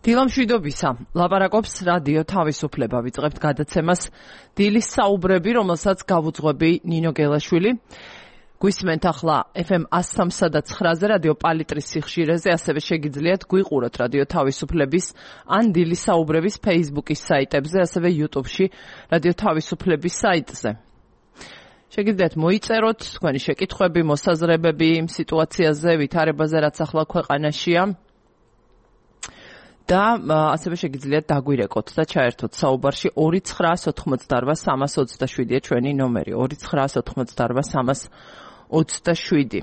დილამშვიდობისა. ლაპარაკობს რადიო თავისუფლება. ვიწყებთ გადაცემას დილის საუბრები, რომელსაც გავუძღვები ნინო გელაშვილი. გვისმენთ ახლა FM 103.9-ზე რადიო პალიტრის სიხშირეზე, ასევე შეგიძლიათ გვიყუროთ რადიო თავისუფლების ან დილის საუბრების Facebook-ის საიტებზე, ასევე YouTube-ში რადიო თავისუფლების საიტზე. შეგიძლიათ მოიწეროთ თქვენი შეკითხვები, მოსაზრებები იმ სიტუაციაზე, ვითარებაზე, რაც ახლა ქვეყანაშია. და ასევე შეგიძლიათ დაგვირეკოთ და ჩაერთოთ საუბარში 2988-327-ია ჩვენი ნომერი 2988-327.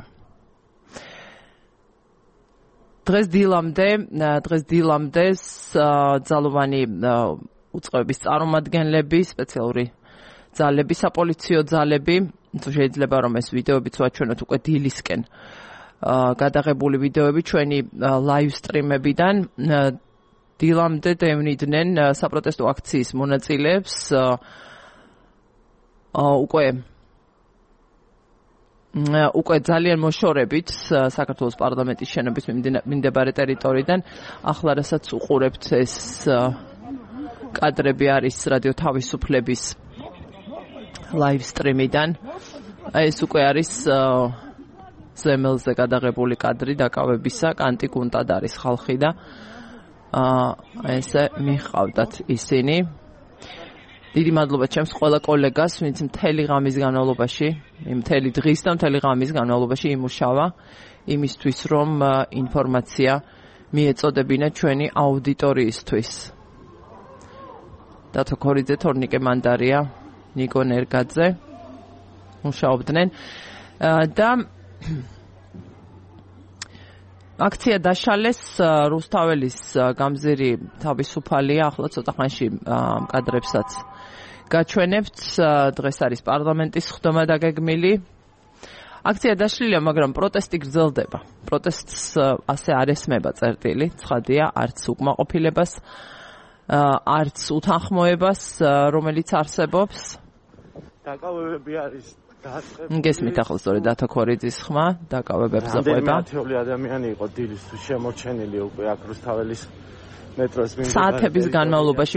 დღეს დილამდე ძალოვანი უწყებების წარმომადგენლები, სპეციალური ძალები, საპოლიციო ძალები, შეიძლება რომ ეს ვიდეოებიც ვაჩვენოთ უკვე დილისკენ გადაღებული ვიდეოები ჩვენი live stream-ებიდან დილამდე დევნიდნენ საპროტესტო აქციის მონაწილეებს უკვე ძალიან მოშორებით საქართველოს პარლამენტის შენობის მიმდებარე ტერიტორიიდან. ახლა რასაც უყურებთ ეს კადრები არის რადიო თავისუფლების live stream-იდან. ეს უკვე არის ზემელზე გადაღებული კადრი დაკავებისა, კანტიკუნტად არის ხალხი და ესე მიხავდათ ისინი. დიდი მადლობა ჩემს ყველა კოლეგას, ვინც მთელი ღამის განმავლობაში, მთელი დღის და მთელი ღამის განმავლობაში იმუშავა იმისთვის, რომ ინფორმაცია მიეწოდებინა ჩვენი აუდიტორიისთვის. დათო ქორიძე, თორნიკე მანდარია, ნიკო ნერგაძე მუშაობდნენ და აქცია დაშალეს რუსთაველის გამზირი თავისუფალია. ახლა ცოტა ხანში კადრებსაც გაჩვენებთ. დღეს არის პარლამენტის ხდომა დაგეგმილი. აქცია დაშლილია, მაგრამ პროტესტი გრძელდება. პროტესტს ასე არ ესმება წერტილი, ცხადია, არც უკმაყოფილებას, არც უთანხმოებას, რომელიც არსებობს. დაკავებები არის გესმით ახლა სწორედ დათო ქორიძის ხმა დაკავებებზე ყვება. 10 ადამიანი იყო დილის შემორჩენილი უკვე აქ რუსთაველის მეტროს საათების განმავლობაში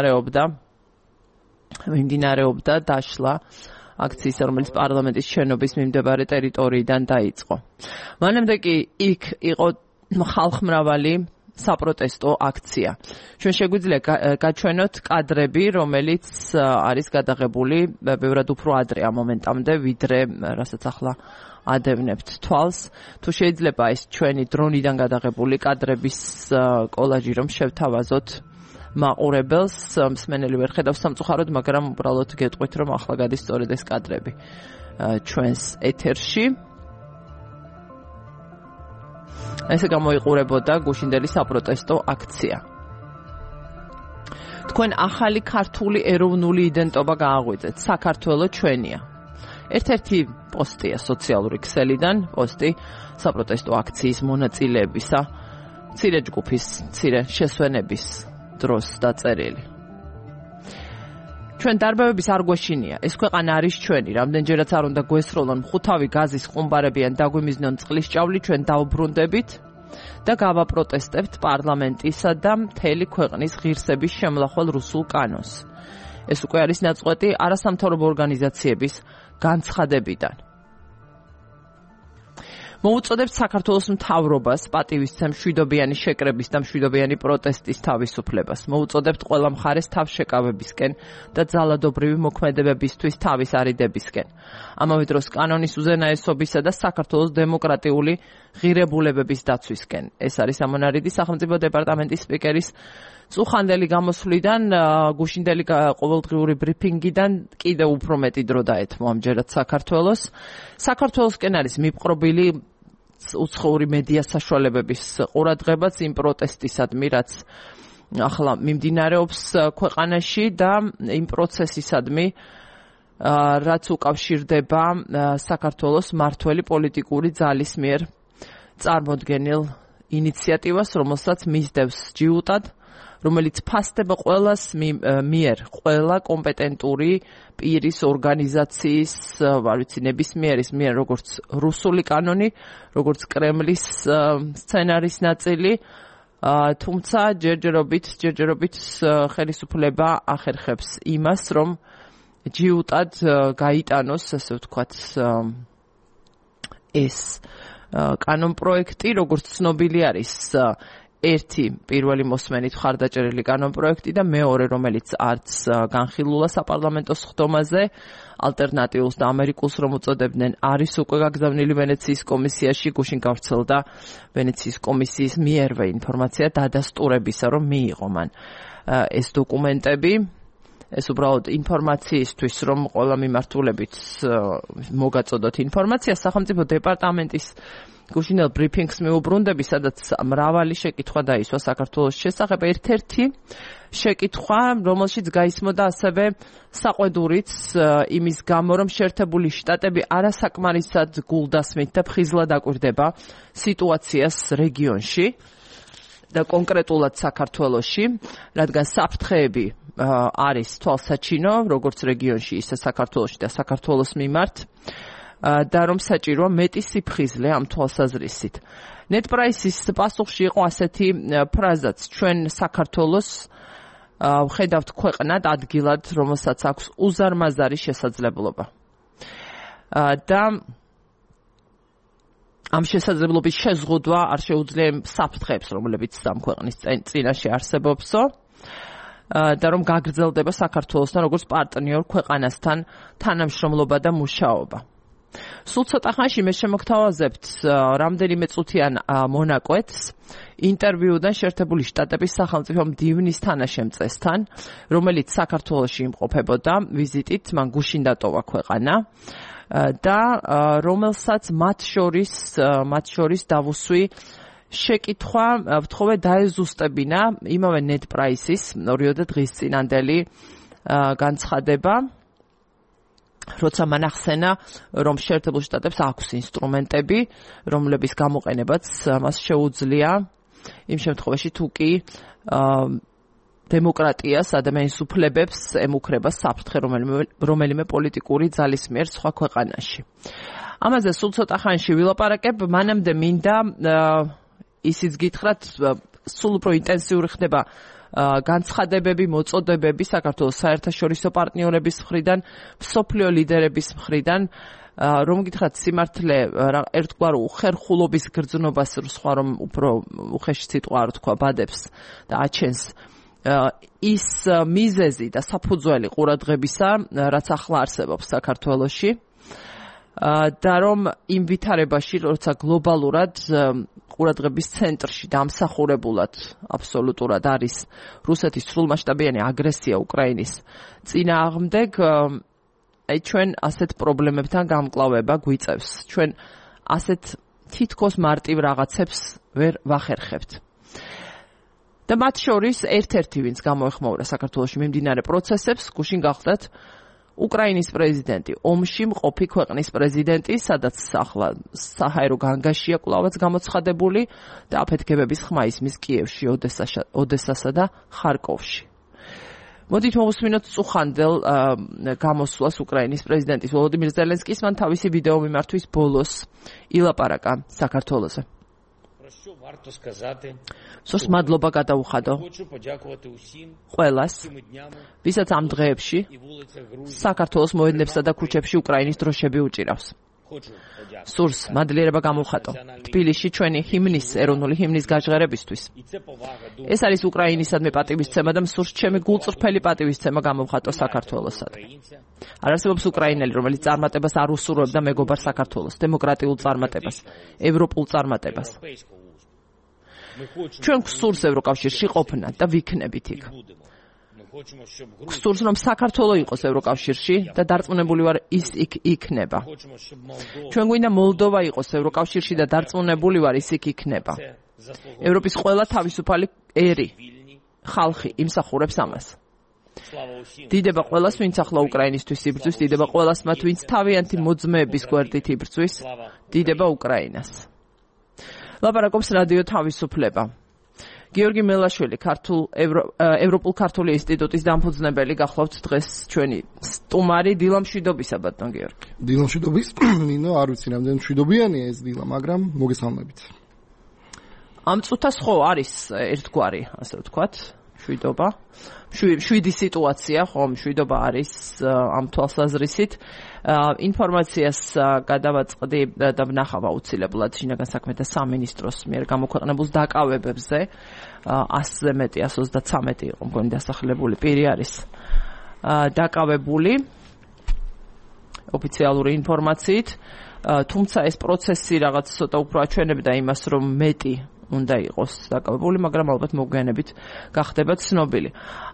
მიმდინარეობდა დაშლა აქციის, რომელიც პარლამენტის შენობის მიმდებარე ტერიტორიიდან დაიწყო. მანამდე კი იქ იყო ხალხმრავალი საპროტესტო აქცია. ჩვენ შეგვიძლია გაჩვენოთ კადრები, რომელიც არის გადაღებული ბევრად უფრო ადრე ამ მომენტამდე, ვიდრე რასაც ახლა ადევნებთ თვალს. თუ შეიძლება ეს ჩვენი დრონიდან გადაღებული კადრების კოლაჟი რომ შევთავაზოთ მაყურებელს, მსმენელი ვერ ხედავს სამწუხაროდ, მაგრამ უბრალოდ გეტყვით, რომ ახლა გადის სწორედ ეს კადრები ჩვენს ეთერში. ესე გამოიყურებოდა გუშინდელი საპროტესტო აქცია. თქვენ ახალი ქართული ეროვნული იდენტობა გააღვიძეთ. საქართველო ჩვენია. ერთ-ერთი პოსტია სოციალური ქსელიდან, პოსტი საპროტესტო აქციის მონაწილეებისა, მცირე ჯგუფის, მცირე შესვენების დროს დაწერილი. ჩვენ დარბევების არ გვეშინია. ეს ქვეყანა არის ჩვენი. რამდენჯერაც არ უნდა გვესროლონ მხუთავი გაზის ხუმბარები ან დაგვიმიზნონ წყლის ჭავლი, ჩვენ დავბრუნდებით და გავაპროტესტებთ პარლამენტისა და მთელი ქვეყნის ღირსების შემლახვალ რუსულ კანონს. ეს უკვე არის ნაწყვეტი არასამთავრობო ორგანიზაციების განცხადებიდან. მოუწოდებთ საქართველოს მთავრობას პატივისცემ მშვიდობიანი შეკრების და მშვიდობიანი პროტესტის თავისუფლებას. მოუწოდებთ ყველა მხარეს თავშეკავებისკენ და ძალადობრივი მოქმედებებისთვის თავის არიდებისკენ. ამავე დროს კანონის უზენაესობისა და საქართველოს დემოკრატიული ღირებულებების დაცვისკენ. ეს არის ამონარიდი სახელმწიფო დეპარტამენტის სპიკერის წუხანდელი გამოსვლიდან, გუშინდელი ყოველდღიური ბრიფინგიდან კიდევ უფრო მეტი დრო დაეთმო ამჯერად საქართველოს. საქართველოსკენ არის მიპყრობილი უცხოური მედია საშუალებების ყურადღებაც იმ პროტესტისადმი, რაც ახლა მიმდინარეობს ქვეყანაში და იმ პროცესისადმი, რაც უკავშირდება საქართველოს მართველი პოლიტიკური ძალის მიერ წარმოდგენილ ინიციატივას, რომელსაც მისდევს ჯიუტად, რომელიც ფასდება ყველას მიერ, ყველა კომპეტენტური პირის ორგანიზაციის, არ ვიცი, ნებისმიერის მიერ, როგორც რუსული კანონი, როგორც კრემლის სცენარის ნაწილი, თუმცა ჯერჯერობით ხელისუფლება ახერხებს იმას, რომ ჯიუტად გაიტანოს, ასე ვთქვათ, ეს კანონპროექტი, როგორც ცნობილი არის, ერთი პირველი მოსმენით მხარდაჭერილი კანონპროექტი და მეორე, რომელიც არც განხილულა საპარლამენტო სხდომაზე, ალტერნატიულს და ამერიკულს რომ უწოდებდნენ, არის უკვე გაგზავნილი ვენეციის კომისიაში, გუშინ გავრცელდა ვენეციის კომისიის მიერვე ინფორმაცია დადასტურებისა, რომ მიიღო მან ეს დოკუმენტები. ეს უბრალოდ ინფორმაციისთვის, რომ ყველა მიმართულებით მოგაწოდოთ ინფორმაცია, სახელმწიფო დეპარტამენტის გუშინელ ბრიფინგს მიუბრუნდები, სადაც მრავალი შეკითხვა დაისვა საქართველოს შესახებ. ერთ-ერთი შეკითხვა, რომელშიც გაისმოდა ასევე საყვედურიც იმის გამო, რომ შეერთებული შტატები არასაკმარისად გულდასმით და ფხიზლად აკვირდება სიტუაციას რეგიონში და კონკრეტულად საქართველოში, რადგან საფრთხეები არის თვალსაჩინო, როგორც რეგიონში, ისე საქართველოში და საქართველოს მიმართ, და რომ საჭიროა მეტი სიფხიზლე ამ თვალსაზრისით. ნეტპრაისის პასუხში იყო ასეთი ფრაზაც: ჩვენ საქართველოს ვხედავთ ქვეყნად, ადგილად, რომელსაც აქვს უზარმაზარი შესაძლებლობა. და ამ შესაძლებლობის შეზღუდვა არ შეუძლია საფრთხეებს, რომლებიც ამ ქვეყნის წინაშე არსებობსო, და რომ გაგრძელდება საქართველოსთან როგორც პარტნიორ ქვეყანასთან თანამშრომლობა და მუშაობა. სულ ცოტა ხანში მე შემოგთავაზებთ რამდენიმე წუთიან მონაკვეთს ინტერვიუდან შეერთებული შტატების სახელმწიფო მდივნის თანაშემწესთან, რომელიც საქართველოში იმყოფებოდა ვიზიტით, მან გუშინ დატოვა ქვეყანა და რომელსაც მათ შორის დავუსვი შეკითხვა ვთხოვე დაეზუსტებინა იმავე ნეტპრაისის 2 დღის წინანდელი განცხადება, როცა მან ახსენა, რომ შეერთებულ შტატებს აქვს ინსტრუმენტები, რომლების გამოყენებაც მას შეუძლია იმ შემთხვევაში, თუ კი დემოკრატიას, ადამიანის უფლებებს ემუქრება საფრთხე რომელიმე პოლიტიკური ძალის მიერ სხვა ქვეყანაში. ამაზე სულ ცოტა ხანში ვილაპარაკებ, მანამდე მინდა ისიც გითხრათ, სულ უფრო ინტენსიური ხდება განცხადებები, მოწოდებები საქართველოს საერთაშორისო პარტნიორების მხრიდან, მსოფლიო ლიდერების მხრიდან, რომ გითხრათ სიმართლე ერთგვარ უხერხულობის გრძნობას, სხვა რომ უფრო უხეში სიტყვა არ თქვა, ბადებს და აჩენს ის მიზეზი და საფუძველი ყურადღებისა, რაც ახლა არსებობს საქართველოში, და რომ იმ ვითარებაში, როცა გლობალურად ყურადღების ცენტრში დამსახურებულად აბსოლუტურად არის რუსეთის სრულმასშტაბიანი აგრესია უკრაინის წინააღმდეგ, ჩვენ ასეთ პრობლემებთან გამკლავება გვიწევს. ჩვენ ასეთ თითქოს მარტივ რაღაცებს ვერ ვახერხებთ. და მათ შორის ერთ-ერთი, ვინც გამოეხმაურა საქართველოში მიმდინარე პროცესებს, გუშინ გახდათ უკრაინის პრეზიდენტი, ომში მყოფი ქვეყნის პრეზიდენტი, სადაც ახლა საჰაერო განგაშია კვლავაც გამოცხადებული და აფეთქებების ხმა ისმის კიევში, ოდესასა და ხარკოვში. მოდით მოვუსმინოთ წუხანდელ გამოსვლას უკრაინის პრეზიდენტის ვოლოდიმირ ზელენსკის, მან თავისი ვიდეო მიმართვის ბოლოს ილაპარაკა საქართველოზე. სურს მადლობა გადაუხადო ყველას, ვისაც ამ დღეებში საქართველოს მოედნებსა და ქუჩებში უკრაინის დროშები უჭირავს. სურს მადლიერება გამოვხატო თბილისში ჩვენი ჰიმნის, ეროვნული ჰიმნის გაჟღერებისთვის. ეს არის უკრაინისადმი პატივისცემა და მსურს ჩემი გულწრფელი პატივისცემა გამოვხატო საქართველოსად. არ არსებობს უკრაინელი, რომელიც წარმატებას არ უსურვებდა მეგობარ საქართველოს, დემოკრატიულ წარმატებას, ევროპულ წარმატებას. ჩვენ გვსურს ევროკავშირში ყოფნა და ვიქნებით იქ. გვსურს, რომ საქართველო იყოს ევროკავშირში და დარწმუნებული ვარ, ის იქ იქნება. ჩვენ გვინდა მოლდოვა იყოს ევროკავშირში და დარწმუნებული ვარ, ის იქ იქნება. ევროპის ყველა თავისუფალი ერი, ხალხი იმსახურებს ამას. დიდება ყველას, ვინც ახლა უკრაინისთვის იბრძვის, დიდება ყველას მათ, ვინც თავიანთი მოძმეების გვერდით იბრძვის, დიდება უკრაინას. ლაპარაკობს რადიო თავისუფლება. გიორგი მელაშვილი, ევროპულ ქართული ინსტიტუტის დამფუძნებელი, გახლავთ დღეს ჩვენი სტუმარი. დილა მშვიდობისა, ბატონ გიორგი. დილა მშვიდობის, ნინო, არ ვიცი რამდენი მშვიდობიანია ეს დილა, მაგრამ მოგესალმებით. ამ წუთას ხო არის ერთგვარი, ასე ვთქვათ, მშვიდობა. შვიდი სიტუაცია, ხო, მშვიდობა არის ამ თვალსაზრისით. ინფორმაციას გადავაწყდი და ვნახავ აუცილებლად შინაგან საქმეთა სამინისტროს მიერ გამოქვეყნებულ დაკავებებზე 100-ზე მეტი 133 იყო მგონი დასახლებული პირი არის დაკავებული ოფიციალური ინფორმაციით, თუმცა ეს პროცესი რაღაც ცოტა უფრო აჩვენებდა იმას, რომ მეტი უნდა იყოს დაკავებული, მაგრამ ალბათ მოგვიანებით გახდება ცნობილი.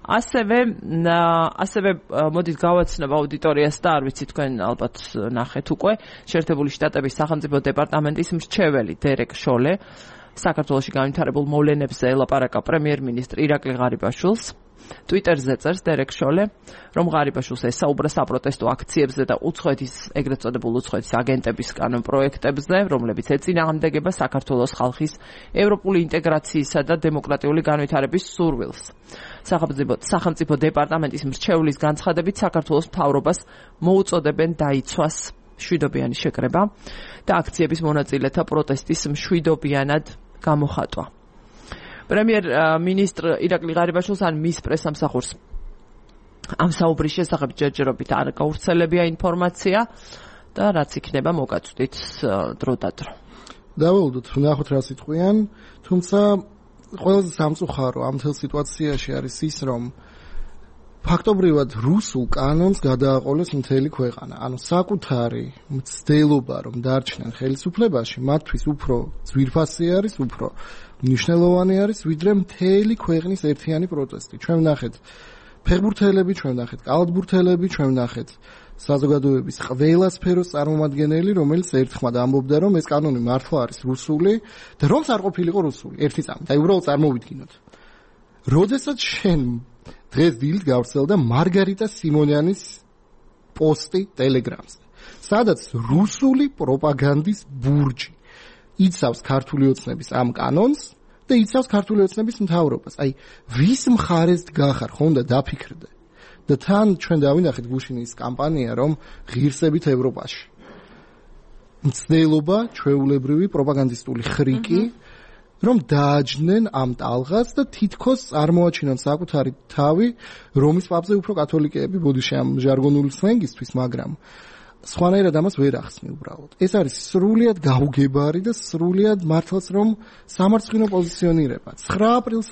ასევე მოდით გავაცნობ აუდიტორიას და არ ვიცი თქვენ ალბათ ნახეთ უკვე, შეერთებული შტატების სახელმწიფო დეპარტამენტის მრჩეველი დერეკ შოლე საქართველოში განვითარებულ მოვლენებზე ელაპარაკა პრემიერ-მინისტრ ირაკლი ღარიბაშვილს. Twitterზე წერს დერეკ შოლე, რომ ღარიბაშვილს ესაუბრა საპროტესტო აქციებზე და უცხოეთის, ეგრეთ წოდებულ უცხოეთის აგენტების პროექტებზე, რომლებიც ეწინააღმდეგება საქართველოს ხალხის ევროპული ინტეგრაციისა და დემოკრატიული განვითარების სურვილს. სახელმწიფო დეპარტამენტის მრჩევლის განცხადებით საქართველოს მთავრობას მოუწოდებენ დაიცვას მშვიდობიანი შეკრება და აქციების მონაწილეთა პროტესტის მშვიდობიანად გამოხატვა. პრემიერ-მინისტრ ირაკლი ღარიბაშვილს ან მის პრესამსახურს ამ საუბრის შესახებ ჯერჯერობით არ გავრცელებია ინფორმაცია და რაც იქნება მოგაწვდით დრო და დრო. დავაუდოთ, ვნახოთ რა სიტყვიან, თუმცა ყველაზე სამწუხარო ამ მთელ სიტუაციაში არის ის, რომ ფაქტობრივად რუსულ კანონს გადააყოლეს მთელი ქვეყანა. ანუ საკუთარი მცდელობა, რომ დარჩნენ ხელისუფლებაში, მათთვის უფრო ძვირფასი არის, უფრო მნიშვნელოვანი არის, ვიდრე მთელი ქვეყნის ერთიანი პროტესტი. ჩვენ ვნახეთ ფეხბურთელები, ჩვენ ვნახეთ კალათბურთელები, ჩვენ ვნახეთ საზოგადოების ყველა სფეროს წარმომადგენელი, რომელიც ერთხმად ამბობდა, რომ ეს კანონი მართლა არის რუსული და რომც არ ყოფილიყო რუსული. ერთი წამი და უბრალოდ წარმოვიდგინოთ. როდესაც შენ დღეს დილით გავრცელდა მარგარიტა სიმონიანის პოსტი ტელეგრამზე, სადაც რუსული პროპაგანდის ბურჯი იცავს ქართული ოცნების ამ კანონს და იცავს ქართული ოცნების მთავრობას. აი, ვის მხარეს დგახარ, ხო უნდა დაფიქრდე. და თან ჩვენ დავინახეთ გუშინის კამპანია, რომ ღირსებით ევროპაში. მცდელობა, ჩვეულებრივი პროპაგანდისტული ხრიკი, რომ დააჯდნენ ამ ტალღას და თითქოს წარმოაჩინონ საკუთარი თავი რომის პაპზე უფრო კათოლიკეები, ბოდიში ამ ჟარგონული სლენგისთვის, მაგრამ სხვანაირად ამას ვერ ახსნი უბრალოდ. ეს არის სრულიად გაუგებარი და სრულიად მართლაც რომ სამარცხვინო პოზიციონირება. 9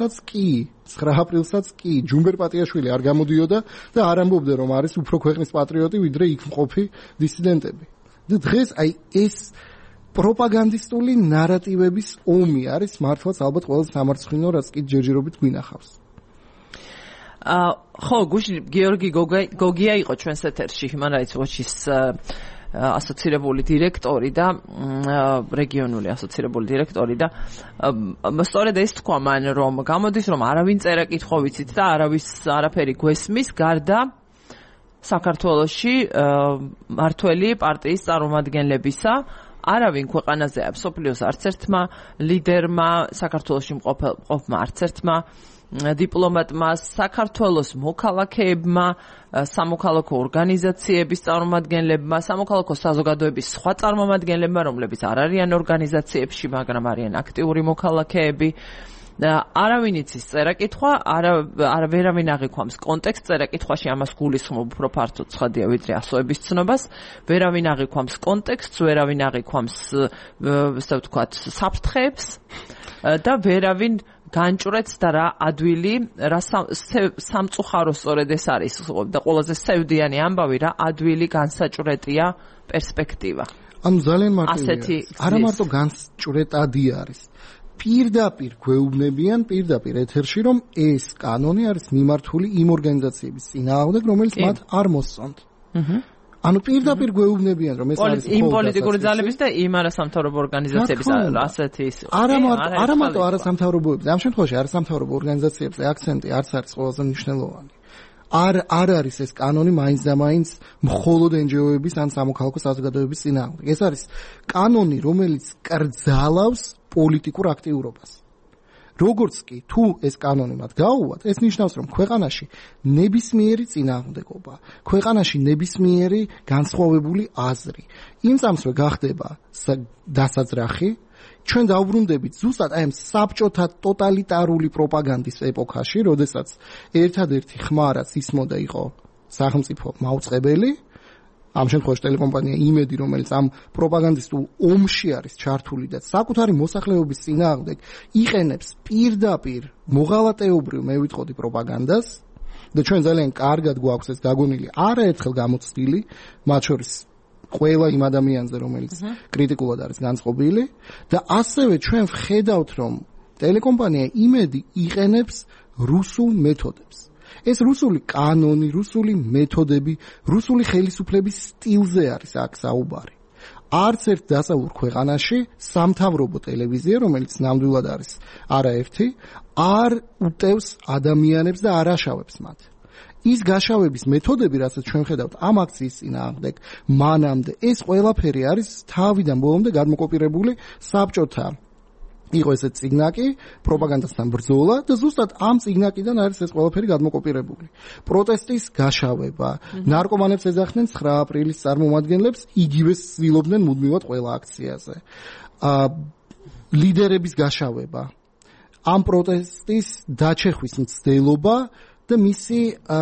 აპრილსაც კი ჯუმბერ პატიაშვილი არ გამოდიოდა და არ ამბობდა რომ არის უფრო ქვეყნის პატრიოტი ვიდრე იქ მყოფი დისიდენტები. და დღეს აი ეს პროპაგანდისტული ნარატივების ომი არის მართლაც ალბათ ყველაზე სამარცხვინო, რაც კი ჯერჯერობით გვინახავს. ხო, გუშინ გიორგი გოგია იყო ჩვენს ეთერში, Human Rights Watch-ის ასოცირებული დირექტორი და რეგიონული ასოცირებული დირექტორი და სწორედ ეს თქვა მან, რომ გამოდის, რომ არავინ წერა კითხვა ვიცით და არაფერი გვესმის გარდა საქართველოში მართველი პარტიის წარმომადგენლებისა. არავინ ქვეყანაზე მსოფლიოს არც ერთმა ლიდერმა, საქართველოში მყოფმა არც ერთმა დიპლომატმა, საქართველოს მოქალაქეებმა, სამოქალაქო ორგანიზაციების წარმომადგენლებმა, სამოქალაქო საზოგადოების სხვა წარმომადგენლებმა, რომლებიც არ არიან ორგანიზაციებში, მაგრამ არიან აქტიური მოქალაქეები. არავინ იცის წერა-კითხვა, ვერავინ აღიქვამს კონტექსტს წერა-კითხვაში, ამას გულისხმობ უფრო ფართოდ ცხადია ვიდრე ასოების ცნობას, ვერავინ აღიქვამს კონტექსტს, ვერავინ აღიქვამს ესე ვთქვათ საფრთხეებს და ვერავინ განჭრეთს და რა ადვილი, რა სამწუხარო სწორედ ეს არის და ყველაზე სევდიანი ამბავი, რა ადვილი განსაჭრეტია პერსპექტივა. ანუ ძალიან მარტივია. არა მარტო განსჭრეტადი არის. პირდაპირ გვეუბნებიან პირდაპირ ეთერში, რომ ეს კანონი არის მიმართული იმ ორგანიზაციების წინააღმდეგ, რომელიც მათ არ მოსწონთ. ანუ პირდაპირ გვეუბნებიან, რომ ეს არის იმ პოლიტიკური ძალების და იმ არასამთავრობო ორგანიზაციების ასეთი ის. არა მარტო არასამთავრობოებზე, ამ შემთხვევაში არასამთავრობო ორგანიზაციებზე აქცენტი არც არის ყველაზე მნიშვნელოვანი. არ არის ეს კანონი მაინც და მაინც მხოლოდ NGO-ების ან სამოქალაქო საზოგადოების წინააღმდეგ. ეს არის კანონი, რომელიც კრძალავს პოლიტიკურ აქტიურობას. როგორც კი თუ ეს კანონი მათ გაუვათ, ეს ნიშნავს, რომ ქვეყანაში ნებისმიერი წინააღმდეგობა, ქვეყანაში ნებისმიერი განსხვავებული აზრი იმ წამსვე გახდება დასაძრახი ჩვენ დავბრუნდებით ზუსტად აი ამ საბჭოთა ტოტალიტარული პროპაგანდის ეპოქაში, როდესაც ერთადერთი ხმა რაც ისმოდა იყო სახელმწიფო მაუწყებელი, ამ შემთხვევაში ტელეკომპანია იმედი, რომელიც ამ პროპაგანდისტულ ომში არის ჩართული და საკუთარი მოსახლეობის წინააღმდეგ იყენებს პირდაპირ მოღალატეობრივ მე ვიტყოდი პროპაგანდას და ჩვენ ძალიან კარგად გვაქვს ეს გაგონილი არაერთხელ გამოცდილი, მათ შორის ყველა იმ ადამიანზე, რომელიც კრიტიკულად არის განწყობილი და ასევე ჩვენ ვხედავთ, რომ ტელეკომპანია იმედი იყენებს რუსულ მეთოდებს. ეს რუსული კანონი, რუსული მეთოდები, რუსული ხელისუფლების სტილზე არის აქ საუბარი. არც ერთ დასავლურ ქვეყანაში სამთავრობო ტელევიზია, რომელიც ნამდვილად არის არაერთი, არ უტევს ადამიანებს და არ აშავებს მათ. ის გაშავების მეთოდები, რასაც ჩვენ ხედავთ ამ აქციის წინააღმდეგ, მანამდე ეს ყველაფერი არის თავიდან ბოლომდე გადმოკოპირებული საბჭოთა იყო ესე წიგნაკი, პროპაგანდასთან ბრძოლა და ზუსტად ამ წიგნაკიდან არის ეს ყველაფერი გადმოკოპირებული. პროტესტის გაშავება, ნარკომანებს ეძახდნენ 9 აპრილის წარმომადგენლებს, იგივე ცდილობდნენ მუდმივად ყველა აქციაზე. ლიდერების გაშავება, ამ პროტესტის დაჩეხვის მცდელობა და მისი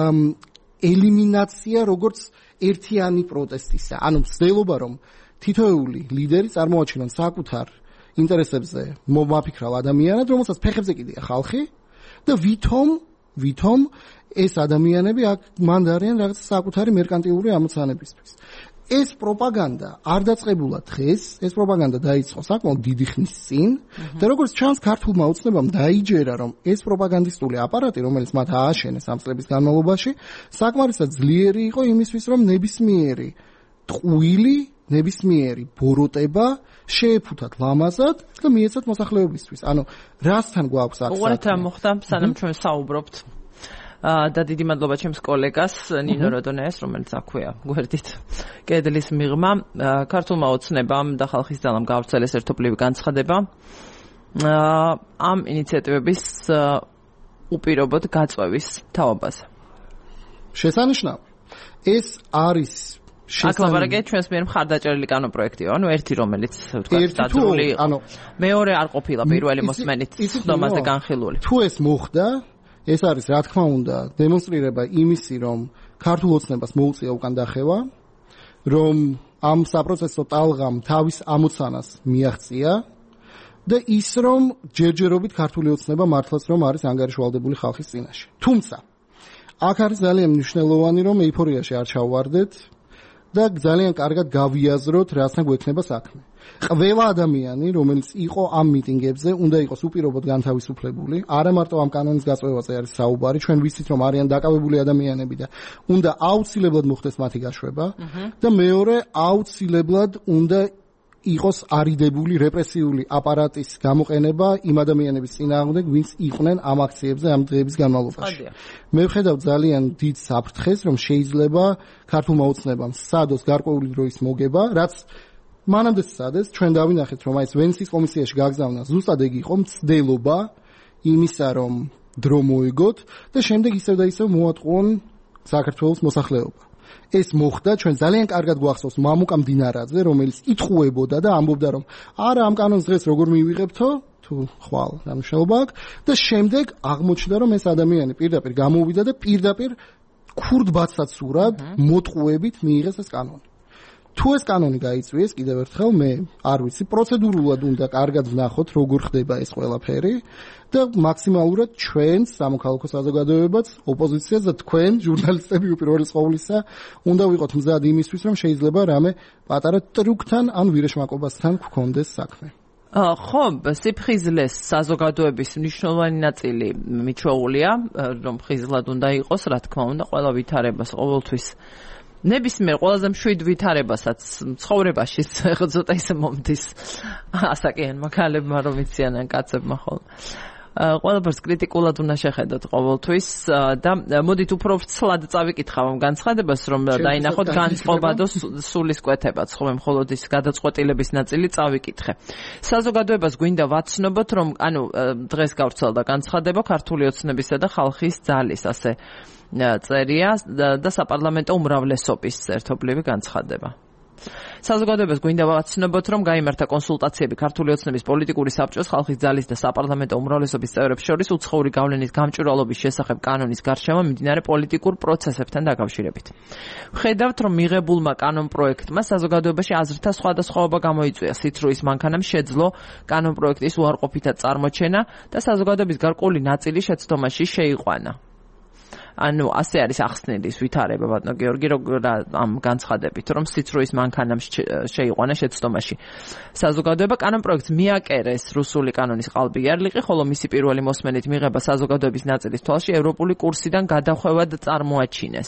ელიმინაცია როგორც ერთიანი პროტესტისა. ანუ მცდელობა, რომ თითოეული ლიდერი წარმოაჩინონ საკუთარ ინტერესებზე მომაფიქრალ ადამიანად, რომელსაც ფეხებზე კიდია ხალხი და ვითომ ეს ადამიანები აქ მანდ არიან რაღაც საკუთარი მერკანტილური ამოცანებისთვის. ეს პროპაგანდა არ დაწყებულა დღეს, ეს პროპაგანდა დაიწყო საკმაოდ დიდი ხნის წინ და როგორც ჩანს ქართულმა ოცნებამ დაიჯერა, რომ ეს პროპაგანდისტული აპარატი, რომელიც მათ ააშენეს ამ წლების განმავლობაში, საკმარისად ძლიერი იყო იმისთვის, რომ ნებისმიერი ტყუილი, ნებისმიერი ბოროტება შეეფუთათ ლამაზად და მიეცათ მოსახლეობისთვის. ანუ რასთან გვაქვს აქ საქმე? უყურეთ რა მოხდა, სანამ ჩვენ საუბრობთ. და დიდი მადლობა ჩემს კოლეგას ნინო როდონეს, რომელიც აქვეა გვერდით კედლის მიღმა. ქართულმა ოცნებამ და ხალხის ძალამ გაავრცელეს ერთობლივი განცხადება ამ ინიციატივების უპირობოდ გაწვევის თაობაზე. შესანიშნავი. ეს არის აქ ლაპარაკია ჩვენს მიერ მხარდაჭერილი კანონპროექტია, ანუ ერთი რომელიც ვთქვათ დადრული იყო. მეორე არ ყოფილა პირველი მოსმენით ხდომაზე განხილული. თუ ეს მოხდა, ეს არის რა თქმა უნდა დემონსტრირება იმისი, რომ ქართულ ოცნებას მოუწია უკან დახევა, რომ ამ საპროცესო ტალღამ თავის ამოცანას მიაღწია და ის რომ ჯერჯერობით ქართული ოცნება მართლაც რომ არის ანგარიშვალდებული ხალხის წინაშე. თუმცა აქ არის ძალიან მნიშვნელოვანი, რომ ეიფორიაში არ ჩავვარდეთ და ძალიან კარგად გავიაზროთ, რასთან გვექნება საქმე. ყველა ადამიანი, რომელიც იყო ამ მიტინგებზე, უნდა იყოს უპირობოდ განთავისუფლებული. არა მარტო ამ კანონის გაწევაზე არის საუბარი, ჩვენ ვიცით, რომ არიან დაკავებული ადამიანები და უნდა აუცილებლად მოხდეს მათი გაშვება და მეორე აუცილებლად უნდა იყოს არიდებული რეპრესიული აპარატის გამოყენება იმ ადამიანების წინააღმდეგ, ვინც იყვნენ ამ აქციებზე ამ დღეების განმავლობაში. მე ვხედავ ძალიან დიდ საფრთხეს, რომ შეიძლება ქართულმა ოცნებამ სცადოს გარკვეული დროის მოგება, რაც მანამდე სცადეს, ჩვენ დავინახეთ, რომ აი ეს ვენეციის კომისიაში გაგზავნა ზუსტად ეგ იყო მცდელობა იმისა, რომ დრო მოეგოთ და შემდეგ ისევ და ისევ მოატყუონ საქართველოს მოსახლეობა. ეს მოხდა, ჩვენ ძალიან კარგად გვახსოვს მამუკა მდინარაძე, რომელიც იტყუებოდა და ამბობდა, რომ არა ამ კანონს დღეს როგორ მივიღებთო, თუ ხვალ დამშელობა აქვს და შემდეგ აღმოჩნდა, რომ ეს ადამიანი პირდაპირ გამოვიდა და პირდაპირ ქურდბაცაცურად მოტყუებით მიიღეს ეს კანონი. თუ ეს კანონი გაიწვიეს, კიდევ ერთხელ მე არ ვიცი, პროცედურულად უნდა კარგად ვნახოთ, როგორ ხდება ეს ყველაფერი და მაქსიმალურად ჩვენს სამოქალაქო საზოგადოებაც, ოპოზიციაც და თქვენ, ჟურნალისტები უპირველეს ყოვლისა, უნდა ვიყოთ მზად იმისთვის, რომ შეიძლება რამე პატარა ტრუქთან ან ვირეშმაკობასთან გქონდეს საქმე. ხო, სიფხიზლეს საზოგადოების მნიშვნელოვანი ნაწილი მიჩვეულია, რომ ხიზლად უნდა იყოს, რა თქმა უნდა, ყველა ვითარებას ყოველთვის ნებისმიერ ყველაზე მშვიდ ვითარებასაც ცხოვრებაში ცოტა ისე მომდის ასაკიანმა ქალებმა რომ იციან კაცებმა ხოლმე. ყველაფერს კრიტიკულად უნდა შეხედოთ ყოველთვის და მოდით უფრო ცლად წავიკითხავ ამ განცხადებას, რომ დაინახოთ განწყობა და სულისკვეთებაც, ხოლმე მხოლოდ ის გადაწყვეტილების ნაწილი წავიკითხე. საზოგადოებას გვინდა ვაცნობოთ, რომ ანუ დღეს გავრცელდა განცხადება ქართული ოცნებისა და ხალხის ძალის ასე წერია და საპარლამენტო უმრავლესობის ერთობლივი განცხადება. საზოგადოებას გვინდა ვაცნობოთ, რომ გაიმართა კონსულტაციები ქართული ოცნების პოლიტიკური საბჭოს, ხალხის ძალის და საპარლამენტო უმრავლესობის წევრებს შორის უცხოური გავლენის გამჭვირვალობის შესახებ კანონის გარშემო მიმდინარე პოლიტიკურ პროცესებთან დაკავშირებით. ვხედავთ, რომ მიღებულმა კანონპროექტმა საზოგადოებაში აზრთა სხვადასხვაობა გამოიწვია. სითრუის მანქანამ შეძლო კანონპროექტის უარყოფითად წარმოჩენა და საზოგადოების გარკვეული ნაწილი შეცდომაში შეიყვანა. ანუ ასე არის ახსნილი ვითარება ბატონო გიორგი ამ განცხადებით, რომ სითრუის მანქანამ შეიყვანა შეცდომაში. საზოგადოება კანონპროექტს მიაკერეს რუსული კანონის ყალბი იარლიყი, ხოლო მისი პირველი მოსმენით მიღება საზოგადოების ნაწილის თვალში ევროპული კურსიდან გადახვევად წარმოაჩინეს.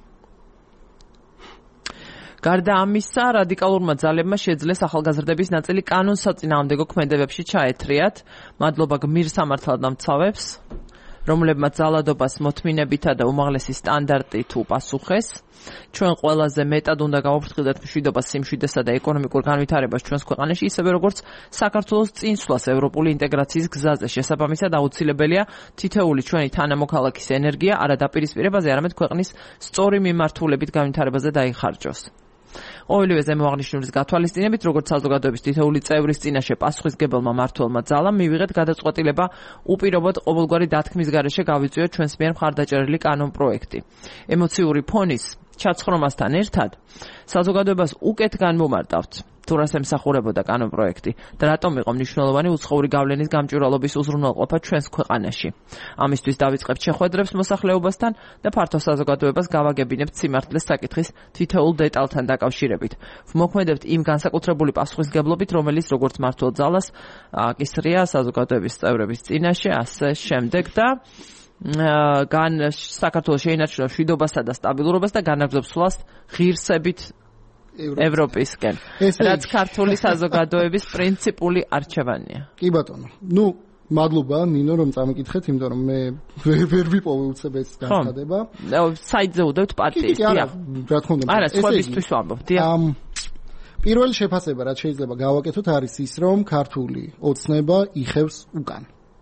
გარდა ამისა, რადიკალურმა ძალებმა შეძლეს ახალგაზრდების ნაწილი კანონს საწინააღმდეგო ქმედებებში ჩაეთრიათ. მადლობა გმირ სამართალდამცავებს, რომლებმაც ძალადობას მოთმინებითა და უმაღლესი სტანდარტით უპასუხეს. ჩვენ ყველაზე მეტად უნდა გავაფრთხილდეთ მშვიდობას, სიმშვიდესა და ეკონომიკურ განვითარებას ჩვენს ქვეყანაში, ისევე როგორც საქართველოს წინსვლას ევროპული ინტეგრაციის გზაზე. შესაბამისად, აუცილებელია თითოეული ჩვენი თანამოქალაქის ენერგია არა დაპირისპირებაზე, არამედ ქვეყნის სწორი მიმართულებით განვითარებაზე დაიხარჯოს. ყოველივე ზემოაღნიშნულის გათვალისწინებით, როგორც საზოგადოების თითოეული წევრის წინაშე პასუხისმგებელმა მმართველმა ძალამ მივიღეთ გადაწყვეტილება უპირობოდ ყოველგვარი დათქმის გარეშე გავიწვიოთ ჩვენს მიერ მხარდაჭერილი კანონპროექტი. ემოციური ფონის ჩაცხრომასთან ერთად საზოგადოებას უკეთ განმომარტავთ თუ რას ემსახურებოდა კანონპროექტი და რატომ იყო მნიშვნელოვანი უცხოური გავლენის გამჭვირვალობის უზრუნველყოფა ჩვენს ქვეყანაში. ამისთვის დავიწყებთ შეხვედრებს მოსახლეობასთან და ფართო საზოგადოებას გავაგებინებთ სიმართლეს საკითხის თითოეულ დეტალთან დაკავშირებით. ვმოქმედებთ იმ განსაკუთრებული პასუხისმგებლობით, რომელიც როგორც მმართველ ძალას აკისრია საზოგადოების წევრების წინაშე, ასე შემდეგ და საქართველოს შეინარჩუნა მშვიდობასა და სტაბილურობას და განაგრძობს სვლას ღირსებით ევროპისკენ, რაც ქართული საზოგადოების პრინციპული არჩევანია. კი ბატონო. მადლობა ნინო რომ წამიკითხეთ, იმიტომ რომ მე ვერ ვიპოვე უცებ ეს განცხადება. საიტზე უდევთ პარტიის. რა თქმა უნდა. არა, სხვებისთვის ვამბობ. პირველი შეფასება, რაც შეიძლება გავაკეთოთ, არის ის, რომ ქართული ოცნება იხევს უკან.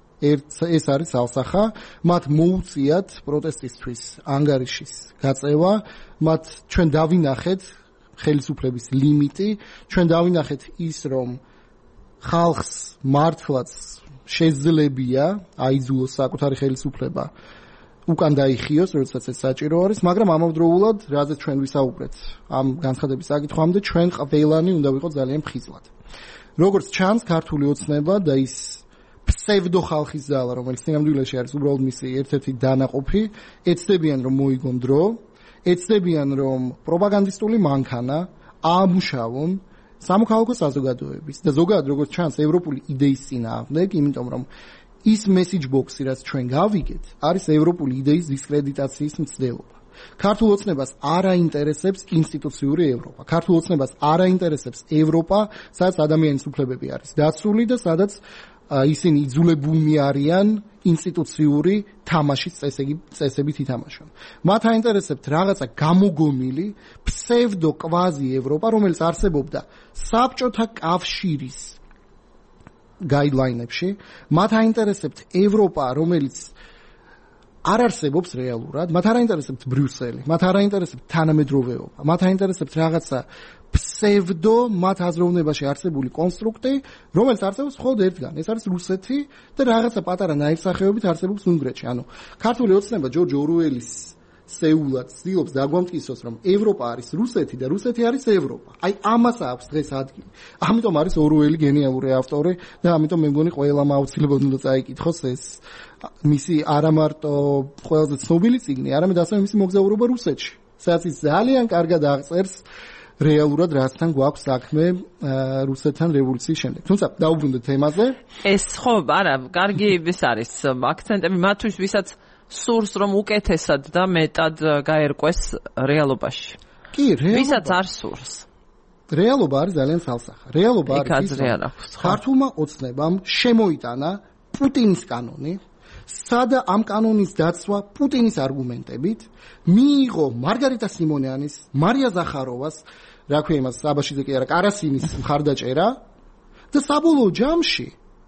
ეს არის ალსახა, მათ მოუწიათ პროტესტისთვის ანგარიშის გაწევა, მათ ჩვენ დავინახეთ ხელისუფლების ლიმიტი, ჩვენ დავინახეთ ის, რომ ხალხს მართლაც შეძლებია აიძულოს საკუთარი ხელისუფლება უკან დაიხიოს, როდესაც ეს საჭირო არის, მაგრამ ამავდროულად, რაზეც ჩვენ ვისაუბრეთ ამ განცხადების საკითხამდე, ჩვენ ყველანი უნდა ვიყოთ ძალიან მხიზლად. როგორც ჩანს, ქართული ოცნება და ის ფსევდო ხალხის ძალა, რომელიც ნამდვილად არის უბრალოდ მისი ერთ-ერთი დანაყოფი, ეცდებიან რომ მოიგონ დრო, ეცდებიან რომ პროპაგანდისტული მანქანა აამუშავონ სამოქალაქო საზოგადოების და ზოგადად როგორც ჩანს ევროპული იდეის წინააღმდეგ, იმიტომ რომ ის მესიჯ ბოქსი, რაც ჩვენ გავიგეთ, არის ევროპული იდეის დისკრედიტაციის მცდელობა. ქართულ ოცნებას არ აინტერესებს ინსტიტუციური ევროპა. ქართულ ოცნებას არ აინტერესებს ევროპა, სადაც ადამიანის უფლებები არის დაცული და სადაც ისინი იძულებულნი არიან ინსტიტუციური თამაშის წესებით ითამაშონ. მათ აინტერესებთ რაღაცა გამოგონილი ფსევდო კვაზი ევროპა, რომელიც არსებობდა საბჭოთა კავშირის გაიდლაინებში. მათ აინტერესებთ ევროპა, რომელიც არ არსებობს რეალურად, მათ არ აინტერესებთ ბრიუსელი, მათ არ აინტერესებთ თანამედროვეობა, მათ აინტერესებთ რაღაცა ფსევდო მათ აზროვნებაში არსებული კონსტრუქტი, რომელიც არსებობს მხოლოდ ერთგან, ეს არის რუსეთი და რაღაცა პატარა ნაირსახეობით არსებობს უნგრეთში. ანუ ქართული ოცნება ჯორჯ ორუელის სეულად ცდილობს დაგვამტკიცოს, რომ ევროპა არის რუსეთი და რუსეთი არის ევროპა. აი ამას აქვს დღეს ადგილი. ამიტომ არის ორუელი გენიალური ავტორი და ამიტომ მე მგონი ყველამ აუცილებლად უნდა წაიკითხოს ეს მისი არა მარტო ყველაზე ცნობილი წიგნი, არამედ ასევე მისი მოგზაურობა რუსეთში, სადაც ის ძალიან კარგად აღწერს რეალურად რასთან გვაქვს საქმე რუსეთთან რევოლუციის შემდეგ. თუმცა დაუბრუნდეთ თემაზე. ეს ხო, არა, კარგი ის არის აქცენტები მათთვის, ვისაც სურს რომ უკეთესად და მეტად გაერკვეს რეალობაში. კი, რეალობა. ვისაც არ სურს. რეალობა არის ძალიან ცალსახა. რეალობა არის ის, რომ ქართულმა ოცნებამ შემოიტანა პუტინის კანონი, სადა ამ კანონის დაცვა პუტინის არგუმენტებით მიიღო მარგარიტა სიმონიანის, მარია ზახაროვას, რა ქვია იმას, საბაშიძე კი არა, კარასინის მხარდაჭერა და საბოლოო ჯამში